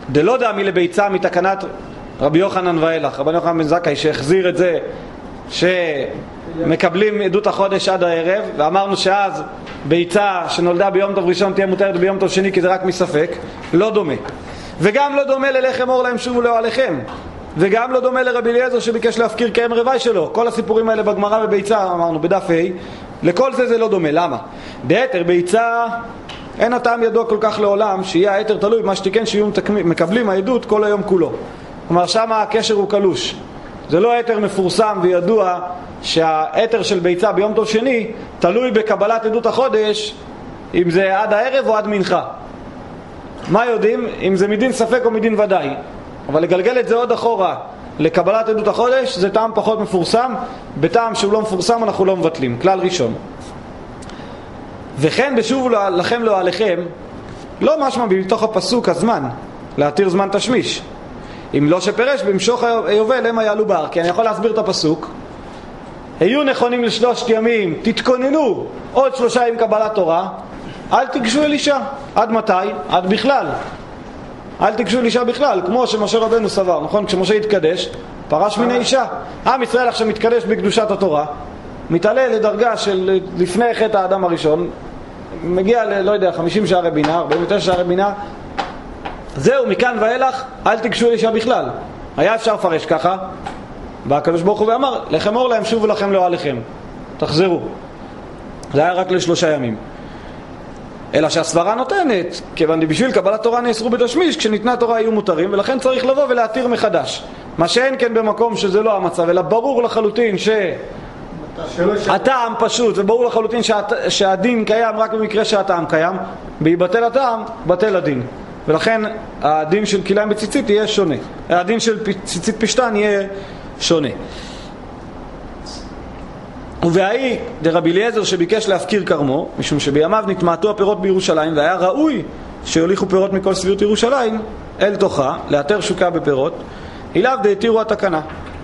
דלא דמי לביצה מתקנת רבי יוחנן ואילך, רבי יוחנן בן זכאי שהחזיר את זה שמקבלים עדות החודש עד הערב, ואמרנו שאז ביצה שנולדה ביום טוב ראשון תהיה מותרת ביום טוב שני כי זה רק מספק, לא דומה. וגם לא דומה ללחם אור להם שובו לאוהליכם, וגם לא דומה לרבי אליעזר שביקש להפקיר כאם רווי שלו. כל הסיפורים האלה בגמרא בביצה, אמרנו בדף ה', לכל זה לא דומה. למה? דהתר ביצה אין הטעם ידוע כל כך לעולם שיהיה היתר תלוי במה שתיקן שיהיו מקבלים העדות כל היום כולו. כלומר שם הקשר הוא קלוש, זה לא היתר מפורסם וידוע שההיתר של ביצה ביום טוב שני תלוי בקבלת עדות החודש, אם זה עד הערב או עד מנחה. מה יודעים? אם זה מדין ספק או מדין ודאי. אבל לגלגל את זה עוד אחורה לקבלת עדות החודש זה טעם פחות מפורסם, בטעם שהוא לא מפורסם אנחנו לא מבטלים. כלל ראשון. וכן בשובו לכם לאוהליכם לא משמע בתוך הפסוק הזמן להתיר זמן תשמיש, אם לא שפרש במשוך היובל הם יעלו בהר. כי אני יכול להסביר את הפסוק, היו נכונים לשלושת ימים, תתכוננו עוד 3 ימים קבלת תורה, אל תיגשו אל אישה. עד מתי? עד בכלל. אל תיגשו אל אישה בכלל, כמו שמשה רבנו סבר, נכון? כשמשה התקדש פרש מן האישה. עם ישראל עכשיו מתקדש בקדושת התורה, מתעלה לדרגה של לפני חטא האדם הראשון, מגיע לא יודע 50 שערי בינה, 49 שערי בינה, זהו, מכאן ואילך אל תיגשו אל אישה בכלל. היה אפשר לפרש ככה, בא הקדוש ברוך הוא ואמר לכם אור להם שובו לכם לאוהליכם, תחזרו. זה היה רק ל3 ימים. אלא שהסברה נותנת, כיוון בשביל קבלת תורה נאסרו בתשמיש, כשניתנה תורה היו מותרים, ולכן צריך לבוא ולהתיר מחדש. מה שאין כן במקום שזה לא המצב, אלא ברור לחלוטין שהטעם פשוט, וברור לחלוטין שהדין קיים רק במקרה שהטעם קיים, בהיבטל הטעם, בטל הדין. ולכן הדין של כליים בציצית יהיה שונה, הדין של ציצית פשטן יהיה שונה. ובהאי דרבי אליעזר שביקש להפקיר כרמו, משום שבימיו נטמעתו הפירות בירושלים, והיה ראוי שיוליכו פירות מכל סביבות ירושלים אל תוכה, לאתר שוקה בפירות, אליו דהתירו התקנה.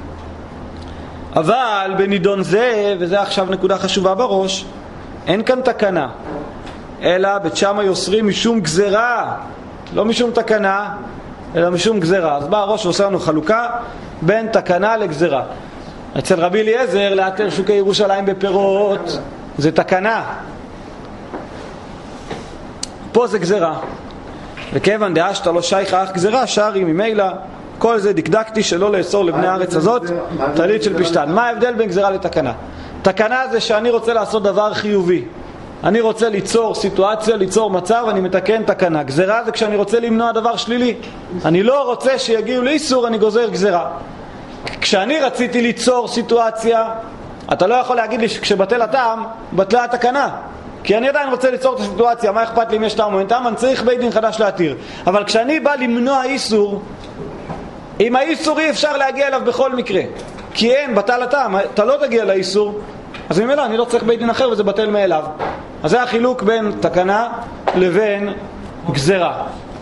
אבל בנידון זה, וזה עכשיו נקודה חשובה בראש, אין כאן תקנה, אלא בית שמה יוסרים משום גזרה, לא משום תקנה, אלא משום גזרה. אז בא הראש ועושה לנו חלוקה בין תקנה לגזרה. אצל רבי אליעזר לאתר שוקי ירושלים בפירות זה תקנה, פה זה גזרה. וכיוון דאשתא לא שייכה אך גזרה שרי ממילא כל זה דקדקתי שלא לאסור לבני הארץ הזאת טלית של פשטן. מה ההבדל בין גזרה לתקנה? תקנה זה שאני רוצה לעשות דבר חיובי, אני רוצה ליצור סיטואציה, ליצור מצב, אני מתקן תקנה. גזרה זה כשאני רוצה למנוע דבר שלילי, אני לא רוצה שיגיעו לאיסור, אני גוזר גזרה. כשאני רציתי ליצור סיטואציה, אתה לא יכול להגיד לי שכשבטל הטעם בטלה התקנה, כי אני עדיין רוצה ליצור את הסיטואציה. מה אכפת לי אם יש טעם או אין טעם? אני צריך בית דין חדש להתיר. אבל כשאני בא למנוע איסור, עם האיסור אי אפשר להגיע אליו בכל מקרה, כי אין, בטל הטעם, אתה לא תגיע לאיסור, אז ממילא אני לא צריך בית דין אחר וזה בטל מאליו. אז זה החילוק בין תקנה לבין גזרה.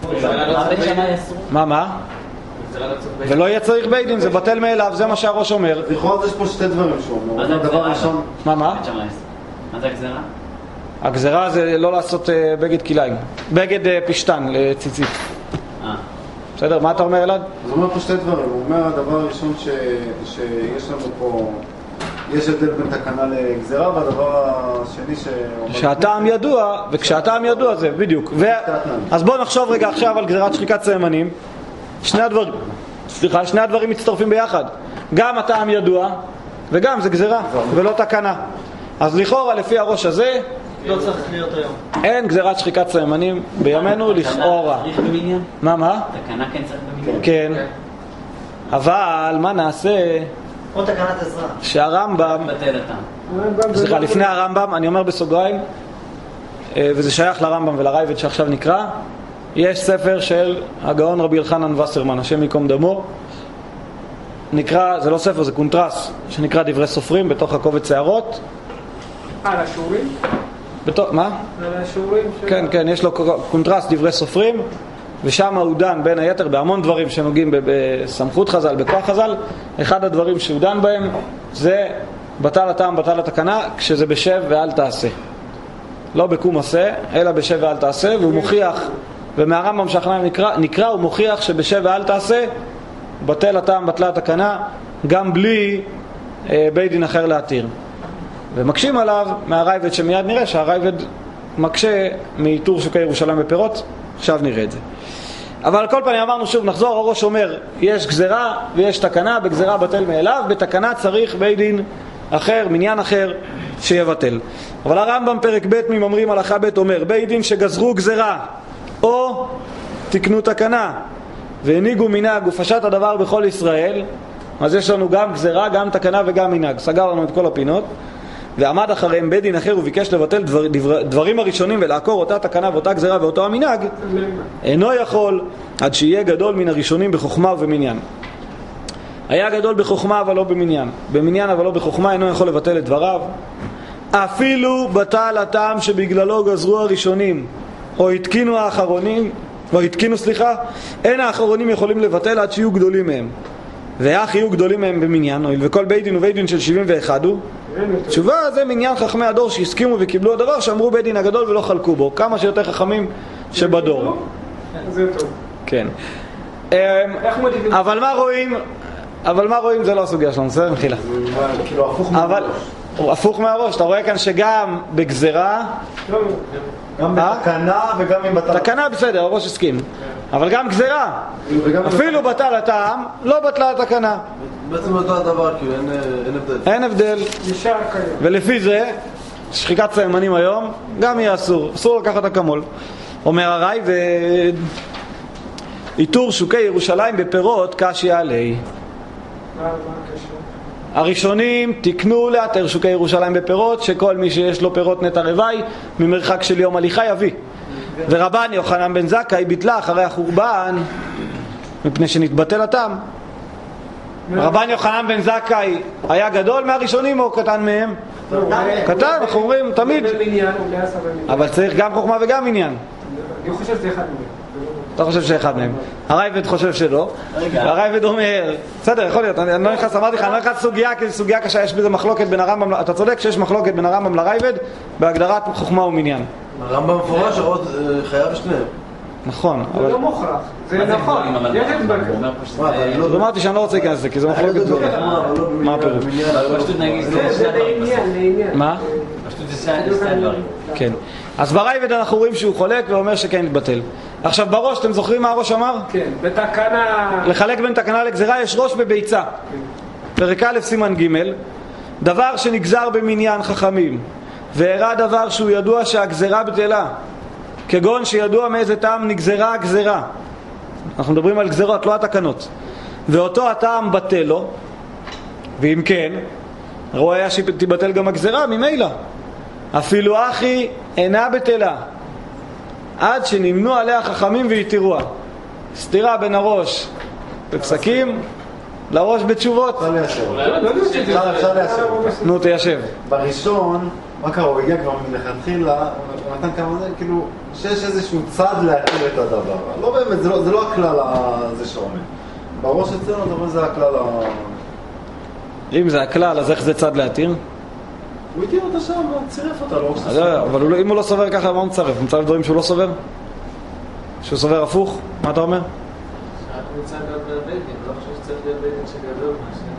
מה? ולא יהיה צריך בית דין, זה בטל מאליו, זה מה שהראש אומר. לכאורה יש פה 2 דברים שהוא אומר. דבר ראשון, מה זה הגזרה? הגזרה זה לא לעשות בגד כליים, בגד פשטן לציצית. בסדר, מה אתה אומר אלעד? אז הוא אומר פה 2 דברים. הוא אומר הדבר הראשון שיש לנו פה, יש הבדל בין תקנה לגזרה, והדבר השני שהטעם ידוע, וכשהטעם ידוע זה בדיוק. אז בואו נחשוב רגע עכשיו על גזירת שחיקת סמנים. שני הדברים מצטרפים ביחד, גם הטעם ידוע וגם זה גזירה ולא תקנה. אז לכאורה לפי הראש הזה לא צריך להיות היום, אין גזירת שחיקת סמנים בימינו לכאורה. מה? תקנה כן צריך במניין. כן. אבל מה נעשה או תקנת עזרה שהרמב"ם, סליחה, לפני הרמב"ם, אני אומר בסוגריים, וזה שייך לרמב"ם ולרייבד שעכשיו נקרא, יש ספר של הגאון רבי אלחנן וסרמן, השם יקום דמו, נקרא, זה לא ספר, זה קונטרס, שנקרא דברי סופרים בתוך הקובץ הערות. על השיעורים? מה? על השיעורים? כן, כן, יש לו קונטרס דברי סופרים, ושם הוא דן בין היתר בהמון דברים שנוגעים בסמכות חז"ל, בכוח חז"ל. אחד הדברים שהוא דן בהם זה בטל הטעם, בטל התקנה, כשזה בשב ואל תעשה. לא בקום עשה, אלא בשב ואל תעשה, והוא מוכיח ומהרמב"ם שאחריים נקרא ומוכיח שבשב ואל תעשה בטל הטעם בטלה התקנה גם בלי בית דין אחר להתיר. ומקשים עליו מהרייבד שמיד נראה שהרייבד מקשה מאיתור שוקי ירושלים בפירות. עכשיו נראה את זה. אבל על כל פעם אמרנו שוב, נחזור, הראש אומר יש גזרה ויש תקנה, בגזרה בטל מאליו, בתקנה צריך בית דין אחר, מניין אחר שיבטל. אבל הרמב"ם פרק ב' ממאמרים הלכה ב' אומר בית דין שגזרו גזרה או תקנו תקנה והנהיגו מנהג ופשט הדבר בכל ישראל, אז יש לנו גם גזרה, גם תקנה וגם מנהג. סגר לנו את כל הפינות. ועמד אחריהם בית דין אחר וביקש לבטל דברים הראשונים ולעקור אותה תקנה ואותה גזרה ואותו המנהג, אינו יכול עד שיהיה גדול מן הראשונים בחוכמה ובמניין. היה גדול בחוכמה אבל לא במניין, במניין אבל לא בחוכמה, אינו יכול לבטל את דבריו. אפילו בטל הטעם שבגללו גזרו הראשונים או התקינו האחרונים, אין האחרונים יכולים לבטל עד שיהיו גדולים מהם. ואך יהיו גדולים מהם במניין, וכל בית דין ובית דין של 71 הוא תשובה. זה מניין חכמי הדור שהסכימו וקיבלו הדבר שאמרו בית דין הגדול ולא חלקו בו, כמה שיותר חכמים שבדור. זה טוב. כן. אבל מה רואים זה לא הסוגיה שלנו, בסדר? מחילה. כאילו הפוך מהראש. הפוך מהראש, אתה רואה כאן שגם בגזרה גם בתקנה וגם עם בטל. תקנה בסדר, הראש הסכים, אבל גם גזרה אפילו בטל הטעם לא בטלה התקנה. בעצם אותו הדבר, כאילו אין הבדל. ולפי זה שחיקת סיימנים היום גם יהיה אסור לקחת אקמול. אומר הרייבד איתור שוקי ירושלים בפירות קשיא עלי. מה הקשר? הראשונים תקנו לאתר שוקי ירושלים בפירות, שכל מי שיש לו פירות נטע רווי ממרחק של יום הליכה יביא. ורבן יוחנן בן זכאי ביטלה אחרי החורבן מפני שנתבטל הטעם. רבן יוחנן בן זכאי היה גדול מהראשונים או קטן מהם? קטן, אנחנו אומרים תמיד, אבל צריך גם חוכמה וגם עניין. אני חושב שזה אחד מהם. אתה חושב שאחד מהם. הרייבד חושב שלא. הרייבד אומר, בסדר, יכול להיות, אני לא נכנס, אמרתי לך, אני לא נכנס סוגיה, כי זו סוגיה קשה, יש בזה מחלוקת בין הרמב"ם, אתה צודק שיש מחלוקת בין הרמב"ם לרייבד בהגדרת חוכמה ומניין. הרמב"ם מפורש עוד חייב שניהם. נכון. זה לא מוכרח, זה נכון. אז אמרתי שאני לא רוצה להיכנס לזה, כי זו מחלוקת גדולה. מה הפירוש? פשוט נגיד זה לעניין. מה? פשוט זה שתי דברים. כן. אז ברייבד אנחנו רואים שהוא חולק ואומר שכן יתבטל. עכשיו בראש, אתם זוכרים מה הראש אמר? כן, בתקנה... לחלק בין תקנה לגזרה יש ראש בביצה. פרק א' סימן ג' דבר שנגזר במניין חכמים והראה דבר שהוא ידוע שהגזרה בטלה, כגון שידוע מאיזה טעם נגזרה הגזרה. אנחנו מדברים על גזרות, לא התקנות. ואותו הטעם בטל לו, ואם כן ראו היה שתבטל גם הגזרה ממילא. אפילו אחי אינה בטלה עד שנמנו עליה חכמים ויתירוה. סתירה בין הראש בפסקים לראש בתשובות. אפשר ליישב. נו תיישב. בראשון, מה קרה? הוא הגיע כבר מלכתחילה, הוא נתן כמה זה, כאילו שיש איזשהו צד להתיר את הדבר. לא באמת, זה לא הכלל הזה שעומד. בראש אצלנו הדבר זה הכלל אם זה הכלל, אז איך זה צד להתיר? הוא התיר אותה שם, צירף אותה. אבל אם הוא לא סובר ככה, מה הוא מצרף? הוא מצרף דברים שהוא לא סובר? שהוא סובר הפוך? מה אתה אומר? שאת מצד בית דין, לא חושב שצריך להיות בית דין שגדול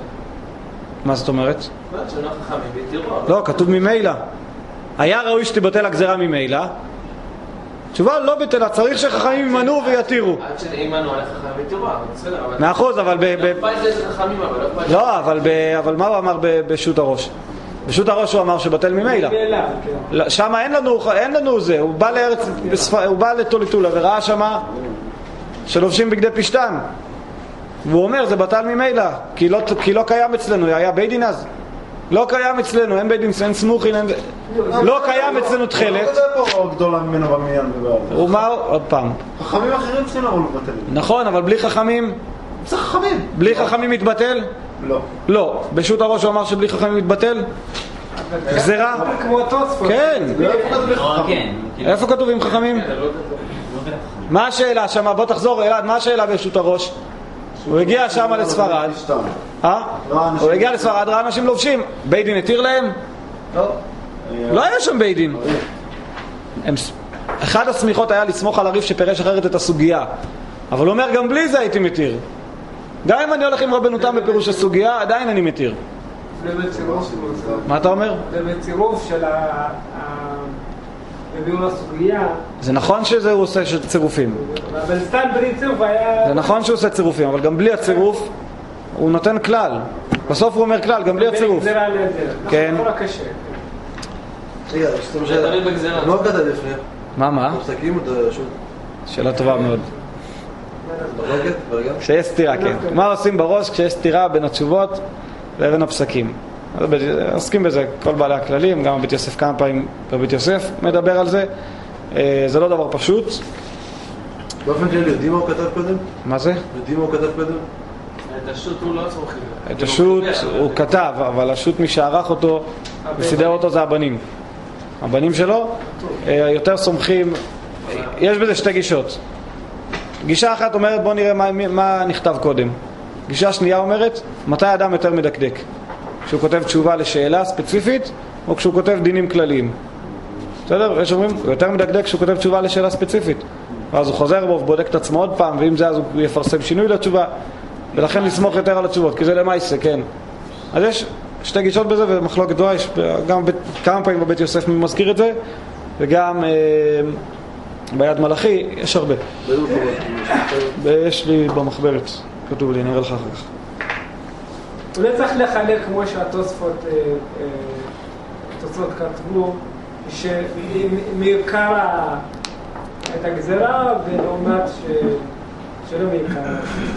מה זאת אומרת? שלא חכמים ויתירו. לא, כתוב ממילא. היה ראוי שתבטל הגזרה ממילא. תשובה לא בטלה, צריך שחכמים ימנו ויתירו. עד שימנו עליך חכמים ויתירו, אבל בסדר. מאחוז, אבל לא, אבל מה הוא אמר בשו"ת הראש? בשו"ת הראש הוא אמר שבטל ממילא. שם אין לנו זה, הוא בא לטוליטולה וראה שמה שלובשים בגדי פשטן. והוא אומר זה בטל ממילא, כי לא קיים אצלנו, היה בית דין אז. לא קיים אצלנו, אין בית דין, אין סמוכין, לא קיים אצלנו תחלת. לא פה גדולה ממנו במניין. הוא מה? עוד פעם. חכמים אחרים צריכים לבוא לבטל. נכון, אבל בלי חכמים? זה חכמים. בלי חכמים מתבטל? לא. לא. בשו"ת הראש הוא אמר שבלי חכמים מתבטל? גזרה? כמו תוספות. כן. איפה כתובים חכמים? מה השאלה שם? בוא תחזור אלעד, מה השאלה בשו"ת הראש? הוא הגיע שם לספרד. הוא הגיע לספרד, ראה אנשים לובשים. בית דין התיר להם? לא. לא היה שם בית דין. אחד הסמיכות היה לסמוך על הריף שפרש אחרת את הסוגיה, אבל הוא אומר גם בלי זה הייתי מתיר. גם אם אני הולך עם רבנותם בפירוש הסוגיה, עדיין אני מתיר. מה אתה אומר? זה בצירוף של בביאור הסוגיה. זה נכון שזה הוא עושה צירופים. אבל סתם בלי צירוף היה... זה נכון שהוא עושה צירופים, אבל גם בלי הצירוף הוא נותן כלל. בסוף הוא אומר כלל, גם בלי הצירוף. כן. נכון, קשה. רגע, לא כתב לפני. מה? מפסקים את השו"ת. שאלה טובה מאוד. ברגע? כשיש סתירה, כן. מה עושים בראש כשיש סתירה בין התשובות לבין הפסקים? עוסקים בזה כל בעלי הכללים, גם בית יוסף כמה פעמים בבית יוסף מדבר על זה. זה לא דבר פשוט. באופן כללי, יודעים מה הוא כתב קודם? מה זה? יודעים מה הוא כתב קודם? את השו"ת הוא לא צורכים. את השו"ת הוא כתב, אבל השו"ת מי שערך אותו וסידר אותו זה הבנים. הבנים שלו יותר סומכים. יש בזה שתי גישות. גישה אחת אומרת בוא נראה מה נכתב קודם. גישה שנייה אומרת מתי האדם יותר מדקדק, כשהוא כותב תשובה לשאלה ספציפית או כשהוא כותב דינים כלליים. בסדר? יש אומרים הוא יותר מדקדק כשהוא כותב תשובה לשאלה ספציפית, ואז הוא חוזר בו ובודק את עצמו עוד פעם, ואם זה אז הוא יפרסם שינוי לתשובה, ולכן לסמוך יותר על התשובות, כי זה למעשה, כן. אז יש שתי גישות בזה, ומחלוקת גדולה, יש גם כמה פעמים בבית יוסף מזכיר את זה, וגם ביד מלאכי, יש הרבה. יש לי במחברת, כתוב לי, נראה לך אחר כך. אולי צריך לחלק כמו שהתוספות כתבו, שמעיקר את הגזרה ולעומת שלא מעיקר.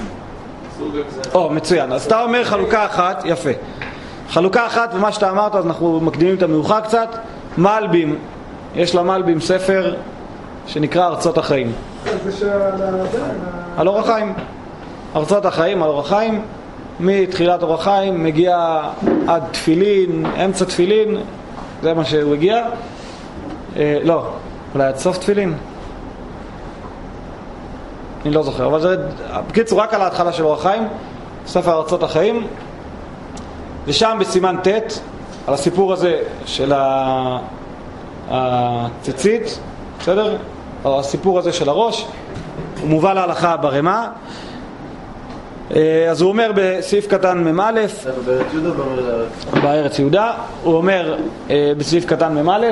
מצוין. אז אתה אומר חלוקה אחת, יפה. חלוקה אחת, ומה שאתה אמרת, אז אנחנו מקדימים את המאוחר קצת. מלבים, יש למלבים ספר שנקרא ארצות החיים. על אור החיים. ארצות החיים, על אור החיים. מתחילת אור החיים מגיע עד תפילין, אמצע תפילין, זה מה שהוא הגיע. לא, אולי עד סוף תפילין. אני לא זוכר, אבל זה בקיצור רק על ההתחלה של אור החיים, ספר ארצות החיים, ושם בסימן ט' על הסיפור הזה של הציצית, בסדר? הסיפור הזה של הראש, הוא מובא להלכה ברמה. אז הוא אומר בסעיף קטן ממא, בארץ יהודה ואומר לארץ. בארץ יהודה, הוא אומר בסעיף קטן ממא,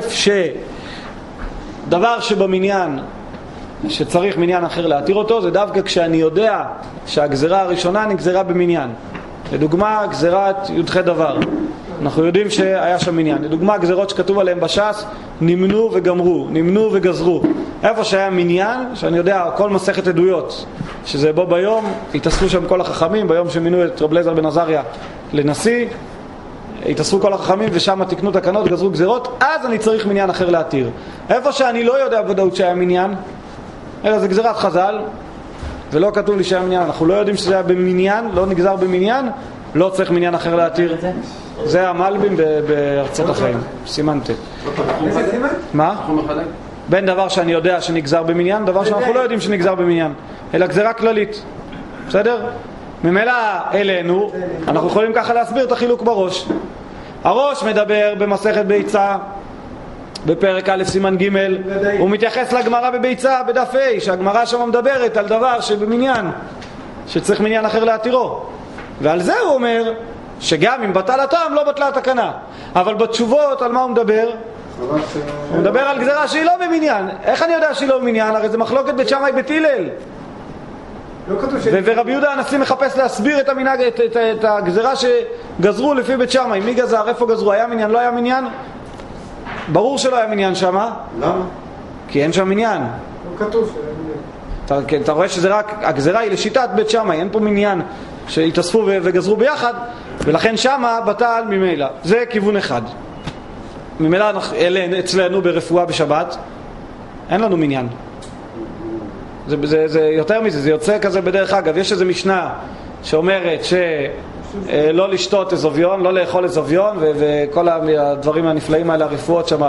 שדבר שבמניין שצריך מניין אחר להתיר אותו, זה דווקא כשאני יודע שהגזרה הראשונה נגזרה במניין. לדוגמה, גזרת י"ח דבר. אנחנו יודעים שהיה שם מניין. לדוגמה, גזרות שכתוב עליהם בש"ס, נמנו וגמרו, נמנו וגזרו. איפה שהיה מניין, שאני יודע, כל מסכת עדויות, שזה בו ביום, התאספו שם כל החכמים, ביום שמינו את רב אליעזר בן עזריה לנשיא, התאספו כל החכמים ושם תקנו תקנות, גזרו גזרות, אז אני צריך מניין אחר להתיר. איפה שאני לא יודע בוודאות שהיה מניין, אלא זה גזירת חז"ל, ולא כתוב לי שהיה מניין, אנחנו לא יודעים שזה היה במניין, לא נגזר במניין, לא צריך מניין אחר להתיר. זה המלבים בארצות החיים, סימן ט'. איזה סימן? מה? בין דבר שאני יודע שנגזר במניין, דבר שאנחנו לא יודעים שנגזר במניין, אלא גזירה כללית. בסדר? ממילא אלינו, אנחנו יכולים ככה להסביר את החילוק בראש. הראש מדבר במסכת ביצה, בפרק א' סימן ג', הוא מתייחס לגמרא בביצה בדף ה', שהגמרא שם מדברת על דבר שבמניין, שצריך מניין אחר להתירו. ועל זה הוא אומר שגם אם בטל הטעם לא בטלה התקנה. אבל בתשובות על מה הוא מדבר? הוא מדבר על גזרה שהיא לא במניין. איך אני יודע שהיא לא במניין? הרי זה מחלוקת בית שמאי בית הלל. ורבי יהודה הנשיא מחפש להסביר את המנהג, את הגזרה שגזרו לפי בית שמאי. מי גזר? איפה גזרו? היה מניין? לא היה מניין? ברור שלא היה מניין שם. למה? כי אין שם מניין. לא כתוב שהיה מניין. אתה רואה שזה רק, הגזרה היא לשיטת בית שמאי, אין פה מניין שהתאספו וגזרו ביחד, ולכן שמה בטל ממילא. זה כיוון אחד. ממילא אצלנו ברפואה בשבת אין לנו מניין. זה יותר מזה, זה יוצא כזה בדרך אגב. יש איזו משנה שאומרת שלא לשתות אזוביון, לא לאכול אזוביון, וכל הדברים הנפלאים האלה, הרפואות שמה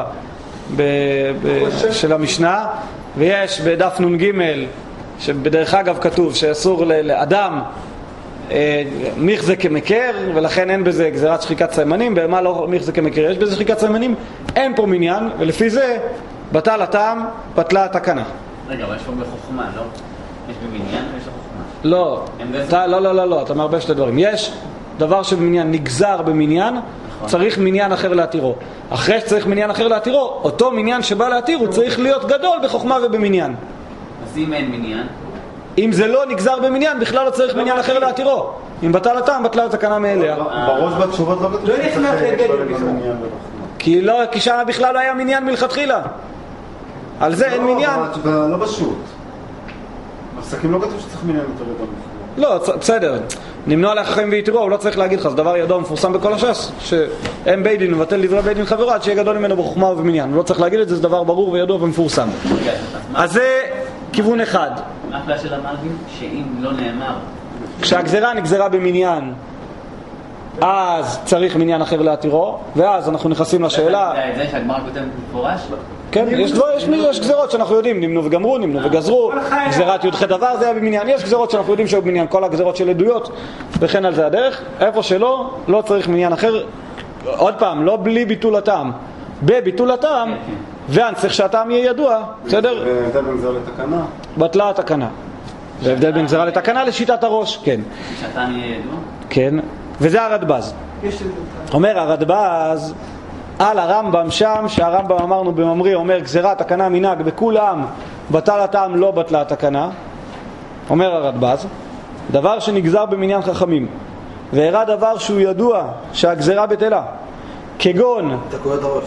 של המשנה. ויש בדף נ"ג שבדרך אגב כתוב שאסור לאדם מיך כמקר, ולכן אין בזה גזירת שחיקת סיימנים. במה לא מיך כמקר? יש בזה שחיקת סיימנים, אין פה מניין, ולפי זה בטל הטעם, בטלה התקנה. רגע, אבל יש פה בחוכמה, לא? יש במניין ויש בחוכמה. לא, אתה מערבב שתי דברים. יש דבר שבמניין נגזר במניין, צריך מניין אחר להתירו. אחרי שצריך מניין אחר להתירו, אותו מניין שבא להתיר הוא צריך להיות גדול בחוכמה ובמניין. אז אם אין מניין? אם זה לא נגזר במניין, בכלל לא צריך מניין אחר להתירו. אם בטל הטעם, בטלה התקנה מאליה. בראש בתשובות לא כתוב שצריך במניין ובחוכמה. כי שם בכלל לא היה מניין מלכתחילה. על זה אין מניין. לא פשוט. בפסקים לא כתוב שצריך מניין יותר גדול בחוכמה. לא, בסדר. נמנוע עליך חיים ויתרו, הוא לא צריך להגיד לך, זה דבר ידוע מפורסם בכל הש"ס, שאין בית דין מבטל דברי בית דין חברו עד שיהיה גדול ממנו בחוכמה ובמניין. הוא לא צריך להגיד את זה, זה דבר ברור וידוע ומפורסם. אז זה כיוון אחד. מה הכלל של המלווים? שאם לא נאמר כשהגזרה נגזרה במניין, אז צריך מניין אחר להתירו, ואז אנחנו נכנסים לשאלה. זה שהגמרא כותב מפורש? כן, יש גזרות שאנחנו יודעים, נמנו וגמרו, נמנו וגזרו, גזרת י"ח דבר זה היה במניין. יש גזרות שאנחנו יודעים שהיו במניין, כל הגזרות של עדויות, וכן על זה הדרך. איפה שלא, לא צריך מניין אחר. עוד פעם, לא בלי ביטול הטעם. בביטול הטעם, ואני צריך שהטעם יהיה ידוע, בסדר? והבדל בין גזרה לתקנה? בטלה התקנה. והבדל בין גזרה לתקנה לשיטת הראש, כן. שהטעם יהיה ידוע? כן, וזה הרדב"ז. אומר הרדב"ז על הרמב"ם שם, שהרמב"ם אמרנו בממרי, אומר גזירה תקנה מנהג בכולם, בטל הטעם לא בטלה התקנה. אומר הרדב"ז, דבר שנגזר במניין חכמים והראה דבר שהוא ידוע שהגזירה בטלה, כגון אתה קורא את הראש.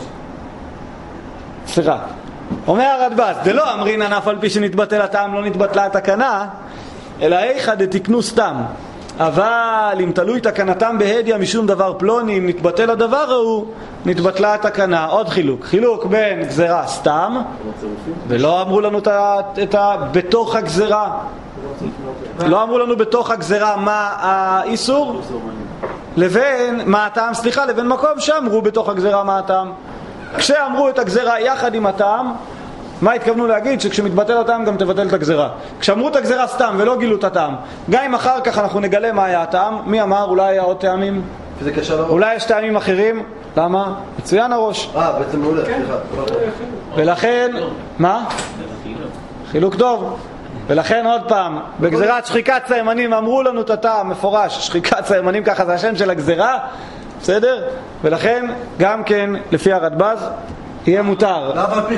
סליחה, אומר הרדב"ז, זה לא אמרינן אף על פי שנתבטל הטעם לא נתבטלה התקנה, אלא איכא דתיקנו סתם. אבל אם תלוי תקנתם בהדיא משום דבר פלוני, אם נתבטל הדבר ההוא, נתבטלה התקנה. עוד חילוק בין גזרה סתם, ולא אמרו לנו בתוך הגזרה, לא אמרו לנו בתוך הגזרה מה האיסור, לבין מה הטעם, לבין מקום שאמרו בתוך הגזרה מה הטעם. כשאמרו את הגזרה יחד עם הטעם, מה התכוונו להגיד? שכשמתבטל הטעם גם תבטל את הגזרה. כשאמרו את הגזרה סתם ולא גילו את הטעם, גם אם אחר כך אנחנו נגלה מה היה הטעם, מי אמר? אולי היה עוד טעמים? אולי יש טעמים אחרים? למה? מצוין הראש. בעצם מעולה, סליחה. ולכן, מה? חילוק טוב. ולכן עוד פעם, בגזירת שחיקת ציימנים אמרו לנו את הטעם מפורש, שחיקת ציימנים ככה זה השם של הגזירה, בסדר? ולכן גם כן לפי הרדב"ז יהיה מותר.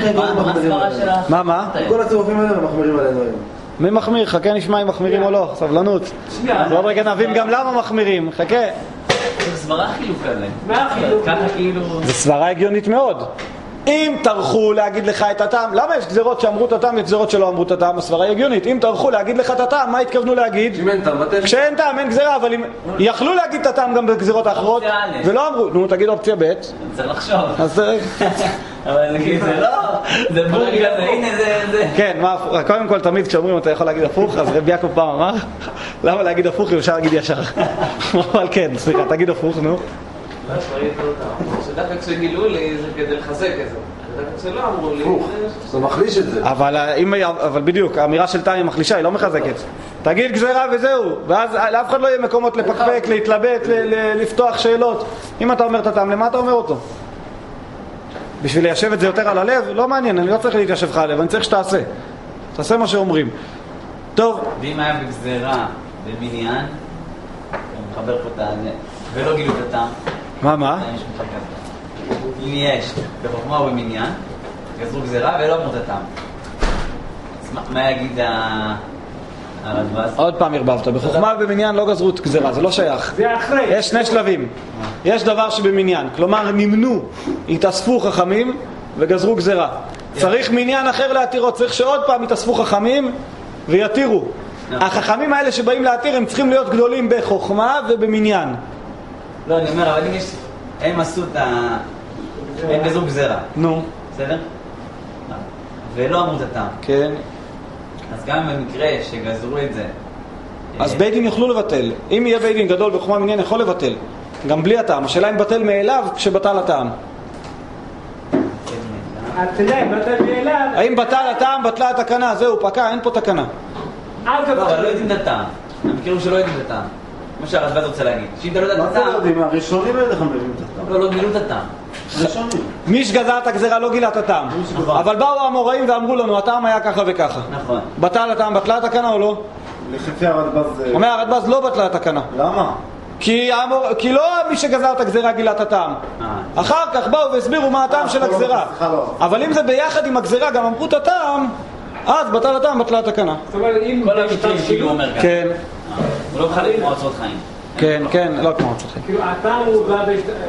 מה? כל הצירופים האלה מחמירים עלינו היום. מי מחמיר? חכה נשמע אם מחמירים או לא, סבלנות. עוד רגע נבין גם למה מחמירים, חכה. זה סברה חילוק כזה. מה החילוק? ככה כאילו... זה סברה הגיונית מאוד. אם תרחו להגיד לך את הטעם, למה יש גזירות שאמרו את הטעם וגזירות שלא אמרו את הטעם? הסברה הגיונית. אם תרחו להגיד לך את הטעם, מה התכוונו להגיד? כשאין טעם אין גזירה, אבל אם יכלו להגיד את הטעם גם בגזירות האחרות ולא אמרו, נו תגיד אופציה ב', צריך לחשוב. אז אבל זה לא, זה בורג הזה, הנה זה... כן, קודם כל תמיד כשאומרים אתה יכול להגיד הפוך, אז רבי יעקב פעם אמר למה להגיד הפוך אם אפשר להגיד ישר. אבל כן, סליחה, תגיד הפוך, נו. שדווקא כשגילו לי זה כדי לחזק את זה, דווקא כשלא אמרו לי זה מחליש את זה. אבל בדיוק, האמירה של טעם היא מחלישה, היא לא מחזקת. תגיד גזירה וזהו, ואז לאף אחד לא יהיה מקומות לפקפק, להתלבט, לפתוח שאלות. אם אתה אומר את הטעם, למה אתה אומר אותו? בשביל ליישב את זה יותר על הלב, לא מעניין, אני לא צריך להתיישב לך הלב, אני צריך שתעשה. תעשה מה שאומרים. טוב. ואם היה בגזירה במניין, אני מחבר פה את העניין, ולא גילו את הטעם. מה? אם יש בחוכמה או במניין, גזרו גזירה ולא אמרו את הטעם. אז מה יגיד הרדב"ז? עוד פעם הרבבת, בחוכמה ובמניין לא גזרו גזירה, זה לא שייך. זה אחרי. יש שני שלבים. יש דבר שבמניין, כלומר נמנו, התאספו חכמים וגזרו גזירה. צריך מניין אחר להתירו, צריך שעוד פעם יתאספו חכמים ויתירו. החכמים האלה שבאים להתיר הם צריכים להיות גדולים בחוכמה ובמניין. לא, אני אומר, אבל אם יש... הם עשו את ה... הם גזרו גזירה. נו. בסדר? ולא אמרו את הטעם. כן. אז גם במקרה שגזרו את זה... אז בית דין יוכלו לבטל. אם יהיה בית דין גדול בחוכמה ובמניין יכול לבטל. גם בלי הטעם. השאלה אם בטל מאליו כשבטל הטעם. האם בטל הטעם, בטלה התקנה. זהו, פקע, אין פה תקנה. לא, אבל לא יודעים את הטעם. המקרה הוא שלא יודעים את הטעם. כמו שהרדב"ז רוצה להגיד. שאם אתה לא יודעת את הטעם... הראשונים האלה לך מבינים את הטעם. לא גילו את הטעם. מי שגזר את הגזרה לא גילה את הטעם. אבל באו האמוראים ואמרו לנו, הטעם היה ככה וככה. נכון. בטל הטעם, בטלה התקנה או לא? לפי הרדב"ז... אומר הרדב"ז לא בטלה התקנה. למה? כי לא מי שגזר את הגזרה גילה את הטעם. אחר כך באו והסבירו מה הטעם של הגזרה. אבל אם זה ביחד עם הגזרה גם אמרו את הטעם, אז בטל הטעם, בטלה התקנה. זאת אומרת, אם... כל המקרים כאילו אומר ככה. כן. הוא לא מחלק כמו עצות חיים. כן, כן, לא כמו עצות חיים. כאילו, הטעם הוא בא...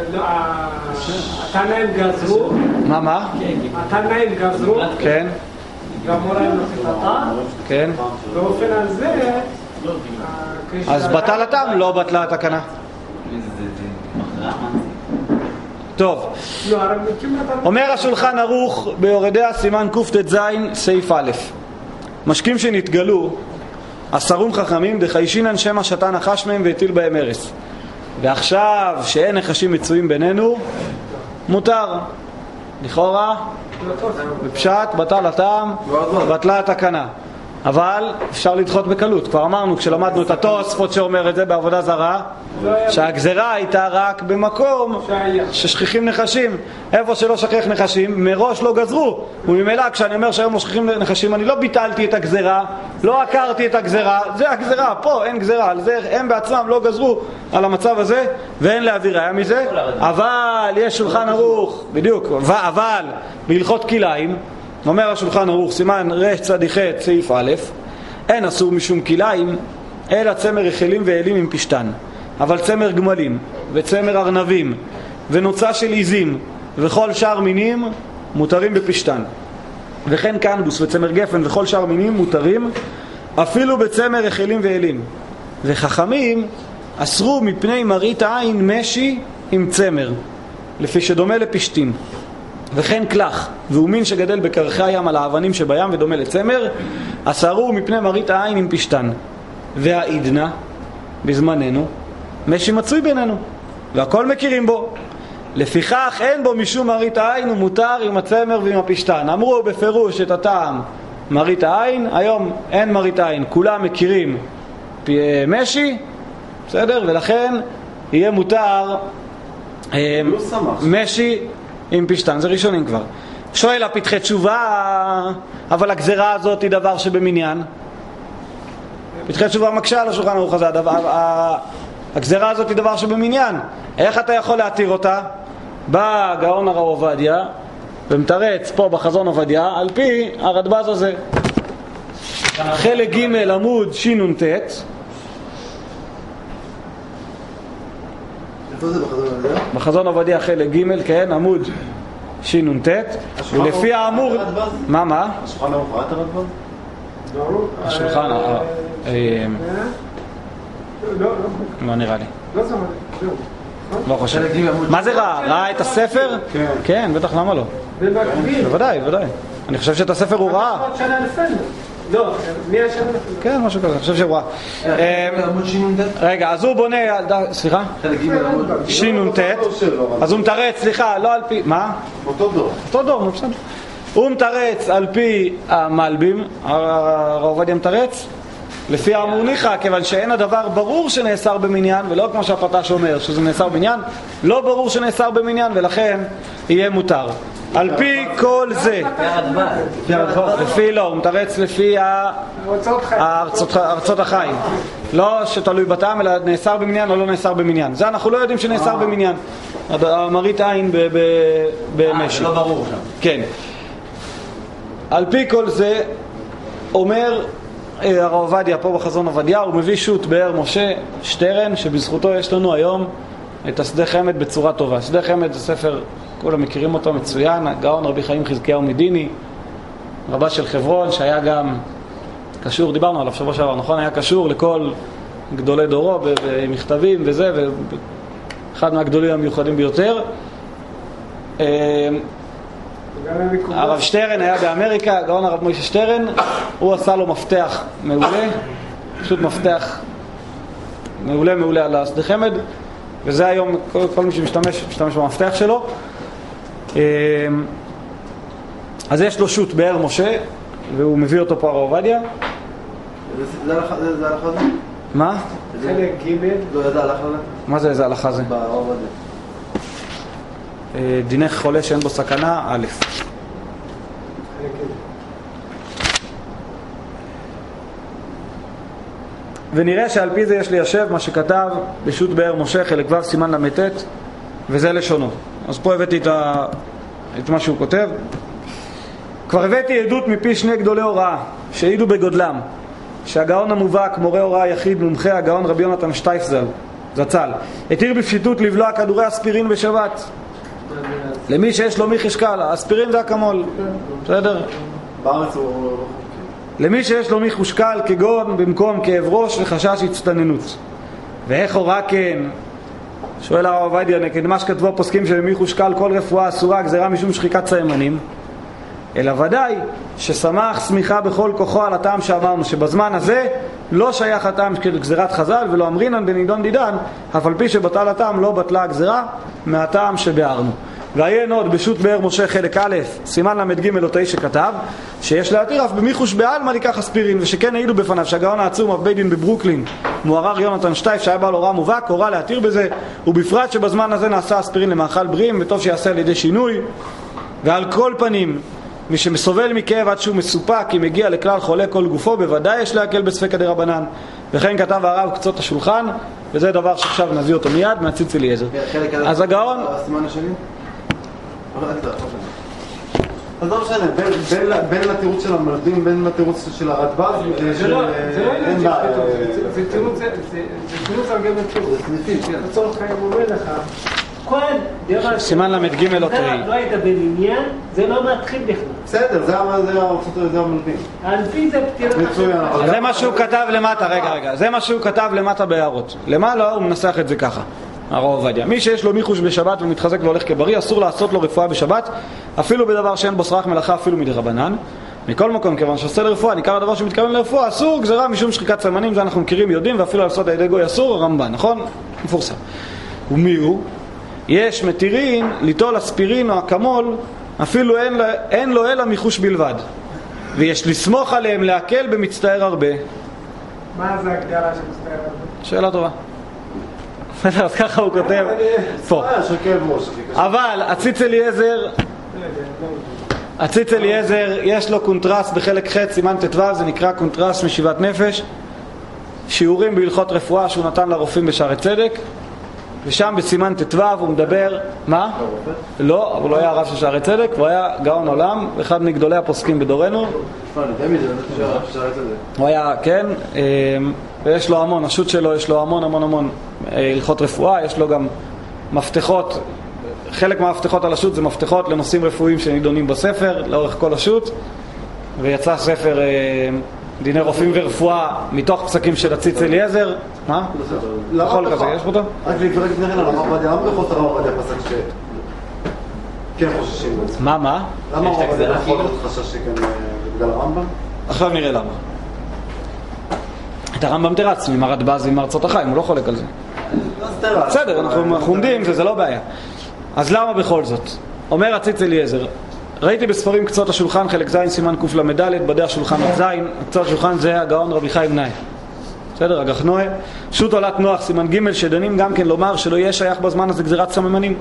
התנאים גזרו, מה? התנאים גזרו, כן, והמוראים נוסיף הטעם, כן. באופן הזה... אז בטל הטעם, לא בטלה התקנה. זה מכרעה, מה זה? טוב. לא, הרב מקים נתן... אומר השולחן ערוך ביורדיה סימן קט"ז סעיף א', משקים שנתגלו עשרום חכמים דחיישינן שמא שתן נחש מהם והטיל בהם הרס, ועכשיו שאין נחשים מצויים בינינו מותר לכאורה בפשט בטל הטעם בטלה התקנה, אבל אפשר לדחות בקלות. כבר אמרנו כשלמדנו את התוספות שאומר את זה בעבודה זרה שהגזרה הייתה רק במקום ששכיחים נחשים. איפה שלא שכיח נחשים מראש לא גזרו, וממילא כשאני אומר שהיום לא שכיחים נחשים אני לא ביטלתי את הגזרה, לא עקרתי את הגזרה, זה הגזרה, פה אין גזרה, על זה הם בעצמם לא גזרו על המצב הזה ואין להביא ראיה מזה. אבל יש שולחן ערוך בדיוק, אבל בהלכות כליים אומר השולחן ערוך סימן רצ"ח סעיף א', אין אסור משום כליים אלא צמר רחלים ואלים עם פשתן, אבל צמר גמלים וצמר ארנבים ונוצה של עיזים וכל שאר מינים מותרים בפשתן, וכן קנדוס וצמר גפן וכל שאר מינים מותרים אפילו בצמר רחלים ואלים. וחכמים אסרו מפני מראית העין משי עם צמר לפי שדומה לפשתין, וכן כלך והומין שגדל בקרחי הים על האבנים שבים ודומה לצמר אסרו מפני מראית העין עם פשתן. והעידנה בזמננו משי מצוי בינינו והכל מכירים בו, לפיכך אין בו משום מראית העין, הוא מותר עם הצמר ועם הפשתן. אמרו בפירוש את הטעם מראית העין, היום אין מראית העין, כולם מכירים משי, בסדר? ולכן יהיה מותר משי עם פשתן, זה ראשונים כבר. שואל הפתחי תשובה, אבל הגזרה הזאת היא דבר שבמניין. פתחי תשובה מקשה על השולחן ערוך הזה, הגזרה הזאת היא דבר שבמניין, איך אתה יכול להתיר אותה? בא גאון הרב עובדיה ומתרץ פה בחזון עובדיה על פי הרדב"ז הזה, חלק ג' עמוד ש"ט. איפה זה בחזון עובדיה? בחזון עובדיה חלק ג', כן, עמוד ש"ט. ולפי האמור... מה? השולחן ערוך ראה את הרדב"ז? השולחן... לא נראה לי. לא זמן, זהו. לא חושב. מה זה ראה? ראה את הספר? כן, בטח, למה לא? במקביל. בוודאי. אני חושב שאת הספר הוא ראה. 500 שנה לפני. לא, 100 שנה לפני. כן, משהו כזה, אני חושב שהוא ראה. עמוד ש"ט? רגע, אז הוא בונה... סליחה? חלק ג' עמוד ש"ט. אז הוא מתרץ, סליחה, לא על פי... מה? אותו דור. בסדר. הוא מתרץ על פי המלבים, הרב עובדיה מתרץ לפי האמור ניחא, כיוון שאין הדבר ברור שנאסר במניין, ולא כמו שהפרטש אומר שזה נאסר במניין, לא ברור שנאסר במניין, ולכן יהיה מותר. על פי כל זה, לפי לא, הוא מתרץ לפי ארצות החיים, לא שתלוי בטעם, אלא נאסר במניין או לא נאסר במניין. זה אנחנו לא יודעים שנאסר במניין, מראית עין במשי. לא ברור שם. כן. על פי כל זה אומר הרב עובדיה פה בחזון עובדיה, הוא מביא שו"ת באר משה שטרן, שבזכותו יש לנו היום את השדה חמד בצורה טובה. שדה חמד זה ספר, כולם מכירים אותו מצוין, הגאון רבי חיים חזקיהו מדיני, רבה של חברון, שהיה גם קשור, דיברנו עליו שבוע שעבר, נכון? היה קשור לכל גדולי דורו במכתבים וזה, ואחד מהגדולים המיוחדים ביותר. הרב שטרן היה באמריקה, גאון הרב מוישה שטרן, הוא עשה לו מפתח מעולה, פשוט מפתח מעולה על השדה חמד, וזה היום כל מי שמשתמש במפתח שלו. אז יש לו שו"ת באר משה, והוא מביא אותו פה הרב עובדיה. זה הלכה זה? מה? חלק ג' לא ידע הלכה זה? מה זה איזה הלכה זה? ברב עובדיה. דיני חולה שאין בו סכנה, א'. ונראה שעל פי זה יש ליישב מה שכתב בשו"ת באר משה חלק ו' סימן למתת, וזה לשונו. אז פה הבאתי את מה שהוא כותב. כבר הבאתי עדות מפי שני גדולי הוראה שהעידו בגודלם שהגאון המובהק מורה הוראה יחיד מומחה הגאון רבי יונתן שטייפזל זצ"ל התיר בפשיטות לבלוע כדורי אספירין בשבת למי שיש לו מיך אשקל. האספירין זה אקמול, בסדר? בארץ הוא... למי שיש לו מיך אשקל כגון במקום כאב ראש וחשש הצטננות. ואיך הוראה כן? שואל הרב עובדיה נגד מה שכתבו הפוסקים שבמיך אשקל כל רפואה אסורה גזירה משום שחיקת סיימנים, אלא ודאי ששמח סמיכה בכל כוחו על הטעם שאמרנו שבזמן הזה לא שייך הטעם של גזירת חז"ל ולא אמרינן בנידון דידן, אף על פי שבטל הטעם לא בטלה הגזירה מהטעם שבארנו. ועיין עוד בשו"ת באר משה חלק א' סימן ל"ג אותי שכתב שיש להתיר אף במיחוש בעלמא לקח אספירין, ושכן העידו בפניו שהגאון העצום אב בית דין בברוקלין מוערר יונתן שטייף שהיה בעל הוראה מובהק הורה להתיר בזה, ובפרט שבזמן הזה נעשה אספירין למאכל בריאים וטוב שיעשה על ידי שינוי. ועל כל פנים מי שמסובל מכאב עד שהוא מסופק כי מגיע לכלל חולה כל גופו בוודאי יש להקל בספקא דרבנן. וכן כתב הרב קצות השולחן, וזה דבר שעכשיו נביא אותו מיד מהציץ אליעזר. אז הגאון הסימן השני? אז לא משנה, בין לתירוץ של המלבים, בין לתירוץ של הרדב"ז, זה לא עניין של תירוץ, זה תירוץ על גבי תירוץ. לצורך חיים אומר לך, כהן, סימן ל"ג אותי. לא היית בבניין, זה לא מתחיל בכלל. בסדר, זה המלבים. לפי זה פתירת מצוין. זה מה שהוא כתב למטה, רגע, זה מה שהוא כתב למטה בהערות. למעלה הוא מנסח את זה ככה, הרב עובדיה. מי שיש לו מיחוש בשבת ומתחזק והולך כבריא, אסור לעשות לו רפואה בשבת, אפילו בדבר שאין בו סרח מלאכה, אפילו מדרבנן. מכל מקום, כיוון שעושה לרפואה, ניכר הדבר שמתכוון לרפואה, אסור גזירה משום שחיקת סיימנים, זה אנחנו מכירים, יודעים, ואפילו לעשות על ידי גוי אסור, הרמב"ן, נכון? מפורסם. ומי הוא? יש מתירים ליטול אספירין או אקמול, אפילו אין לו אלא מיחוש בלבד. ויש לסמוך עליהם להקל במצטער הרבה. מה זה הגדרה של מצטער הרבה? שאלה טובה. אז ככה הוא כותב פה. אבל הציץ אליעזר יש לו קונטרסט בחלק ח' סימן ט"ו, זה נקרא קונטרסט משיבת נפש, שיעורים בהלכות רפואה שהוא נתן לרופאים בשערי צדק, ושם בסימן ט"ו הוא מדבר, מה? לא, אבל הוא היה הרב של שערי צדק, הוא היה גאון עולם, אחד מגדולי הפוסקים בדורנו. הוא היה, כן, ויש לו המון, השו"ת שלו יש לו המון הלכות רפואה, יש לו גם מפתחות, חלק מהמפתחות על השו"ת זה מפתחות לנושאים רפואיים שנידונים בספר, לאורך כל השו"ת, ויצא ספר דיני רופאים ורפואה מתוך פסקים של הציץ אליעזר. מה? לכל כזה, יש פה אותו? רק לפני כן, הרב עובדיה, למה בכל הרב עובדיה פסק ש... כן חוששים בזה? מה? למה הרב עובדיה בכל זאת חשש שכן בגלל הרמב"ם? עכשיו נראה למה. את הרמב"ם תרצנו עם הרדב"ז ועם ארצות החיים, הוא לא חולק על זה. בסדר, אנחנו עומדים וזה לא בעיה. אז למה בכל זאת? אומר הציץ אליעזר, ראיתי בספרים קצות השולחן חלק ז' סימן קל"ד בדרך שולחן ז', קצות השולחן זה הגאון רבי חיים נאי, בסדר, הגחנועה, שו"ת עולת נוח סימן ג' שדנים גם כן לומר שלא יהיה שייך בזמן הזה גזירת סממנים,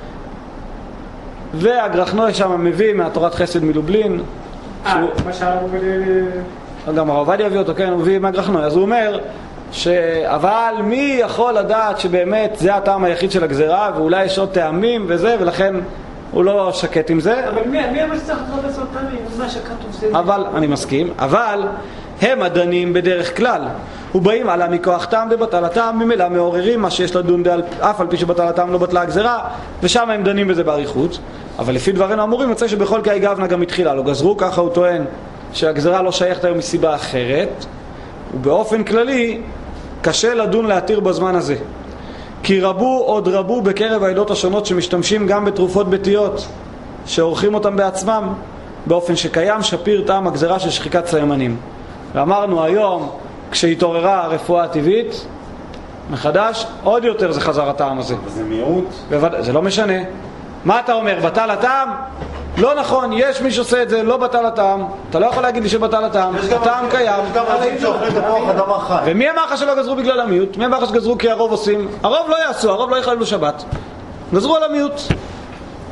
והגחנועה שם מביא מהתורת חסד מלובלין, מה שהרב עובדיה... גם הרב עובדיה הביא אותו, כן, הוא מביא מהגחנועה, אז הוא אומר אבל מי יכול לדעת שבאמת זה הטעם היחיד של הגזירה ואולי יש עוד טעמים וזה, ולכן הוא לא שקט עם זה. אבל מי אמר שצריך לחפש עוד טעמים? מה שכתוב זה... אבל, אני מסכים, אבל הם הדנים בדרך כלל ובאים עלה מכוח טעם ובטל הטעם, ממילא מעוררים מה שיש לדון אף על פי שבטל הטעם לא בטלה הגזירה, ושם הם דנים בזה בעריכות. אבל לפי דברינו אמורים יוצא שבכל כאי גבנה גם התחילה לא גזרו, ככה הוא טוען שהגזירה לא שייכת היום מסיבה אחרת, ובאופן כללי קשה לדון להתיר בזמן הזה, כי רבו בקרב העדות השונות שמשתמשים גם בתרופות ביתיות שעורכים אותם בעצמם, באופן שקיים שפיר טעם הגזירה של שחיקת סיימנים. ואמרנו היום כשהתעוררה הרפואה הטבעית מחדש, עוד יותר זה חזר הטעם הזה. זה מיעוט? זה לא משנה. מה אתה אומר? בטל הטעם? לא נכון, יש מי שעושה את זה, לא בטל הטעם. אתה לא יכול להגיד לי שבטל הטעם, הטעם קיים. יש גם אנשים שאוכלים תפוח אדמה חי. ומי אמר לך שלא גזרו בגלל המיעוט? מי אמר לך שגזרו כי הרוב עושים? הרוב לא יעשו, הרוב לא יחללו שבת. גזרו על המיעוט.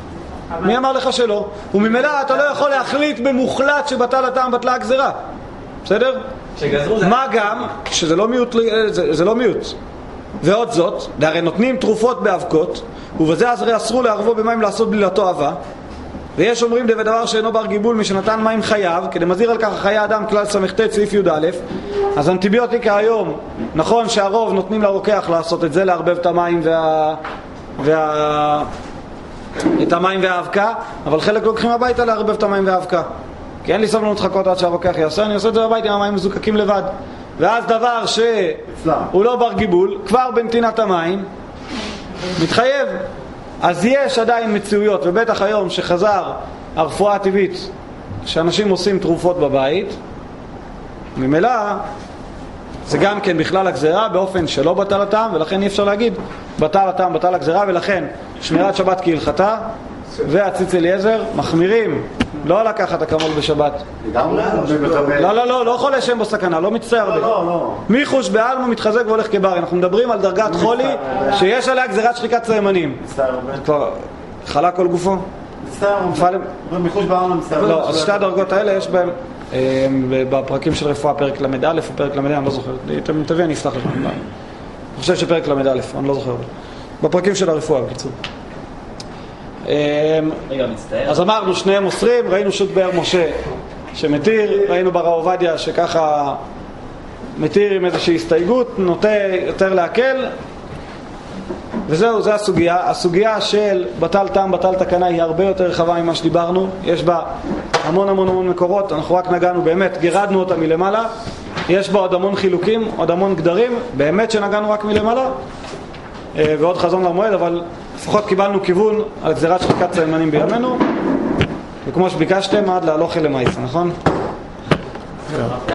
מי אמר לך שלא? וממילא אתה לא יכול להחליט במוחלט שבטל הטעם בטלה הגזרה. בסדר? מה גם שזה לא מיעוט, זה לא מיעוט. ועוד זאת, הרי נותנים תרופות באבקות, ובזה הרי אסרו לערבו במים לעשות בלילתו אהבה. ויש אומרים בדבר שאינו בר גיבול מי שנתן מים חייו, כדי מזהיר על כך חיי אדם כלל סמכת סעיף י"א. אז אנטיביוטיקה היום, נכון שהרוב נותנים לרוקח לעשות את זה, לערבב את המים את המים והאבקה, אבל חלק לוקחים הביתה לערבב את המים והאבקה. כי אין לי סבלנות לחכות עד שהרוקח יעשה, אני עושה את זה בבית עם המים מזוקקים לבד. ואז דבר שהוא לא בר גיבול, כבר בנתינת המים, מתחייב. אז יש עדיין מציאויות, ובטח היום שחזר הרפואה הטבעית, שאנשים עושים תרופות בבית, ממילא זה גם כן בכלל הגזרה באופן שלא בטל הטעם, ולכן אי אפשר להגיד בטל הטעם, בטל הגזרה, ולכן שמירת שבת כהלכתה והציץ אליעזר מחמירים לא לקחת אקמול בשבת. לא חולה שם בסכנה, לא מצטער הרבה. מיחוש בעלמו מתחזק והולך כבר. אנחנו מדברים על דרגת חולי שיש עליה גזירת שחיקת סיימנים. כבר חלה כל גופו? מיחוש בעלמו מצטער. לא, אז שתי הדרגות האלה יש בהם בפרקים של רפואה, פרק למד א' או פרק למד, אני לא זוכר. אם תביא אני אפתח לך. אני חושב שפרק למד א', אני לא זוכר. בפרקים של הרפואה, בקיצור. אז אמרנו שניהם מוסרים, ראינו שו"ת באר משה שמתיר, ראינו ברב עובדיה שככה מתיר עם איזושהי הסתייגות, נוטה יותר להקל, וזהו, זה הסוגיה. הסוגיה של בטל טעם בטל תקנה היא הרבה יותר רחבה ממה שדיברנו, יש בה המון מקורות, אנחנו רק נגענו, באמת גירדנו אותה מלמעלה, יש בה עוד המון חילוקים, עוד המון גדרים, באמת שנגענו רק מלמעלה, ועוד חזון למועד, אבל לפחות קיבלנו כיוון על גזירת שחיקת סיימנים בימינו, וכמו שביקשתם עד להלוך אל למעשה, נכון?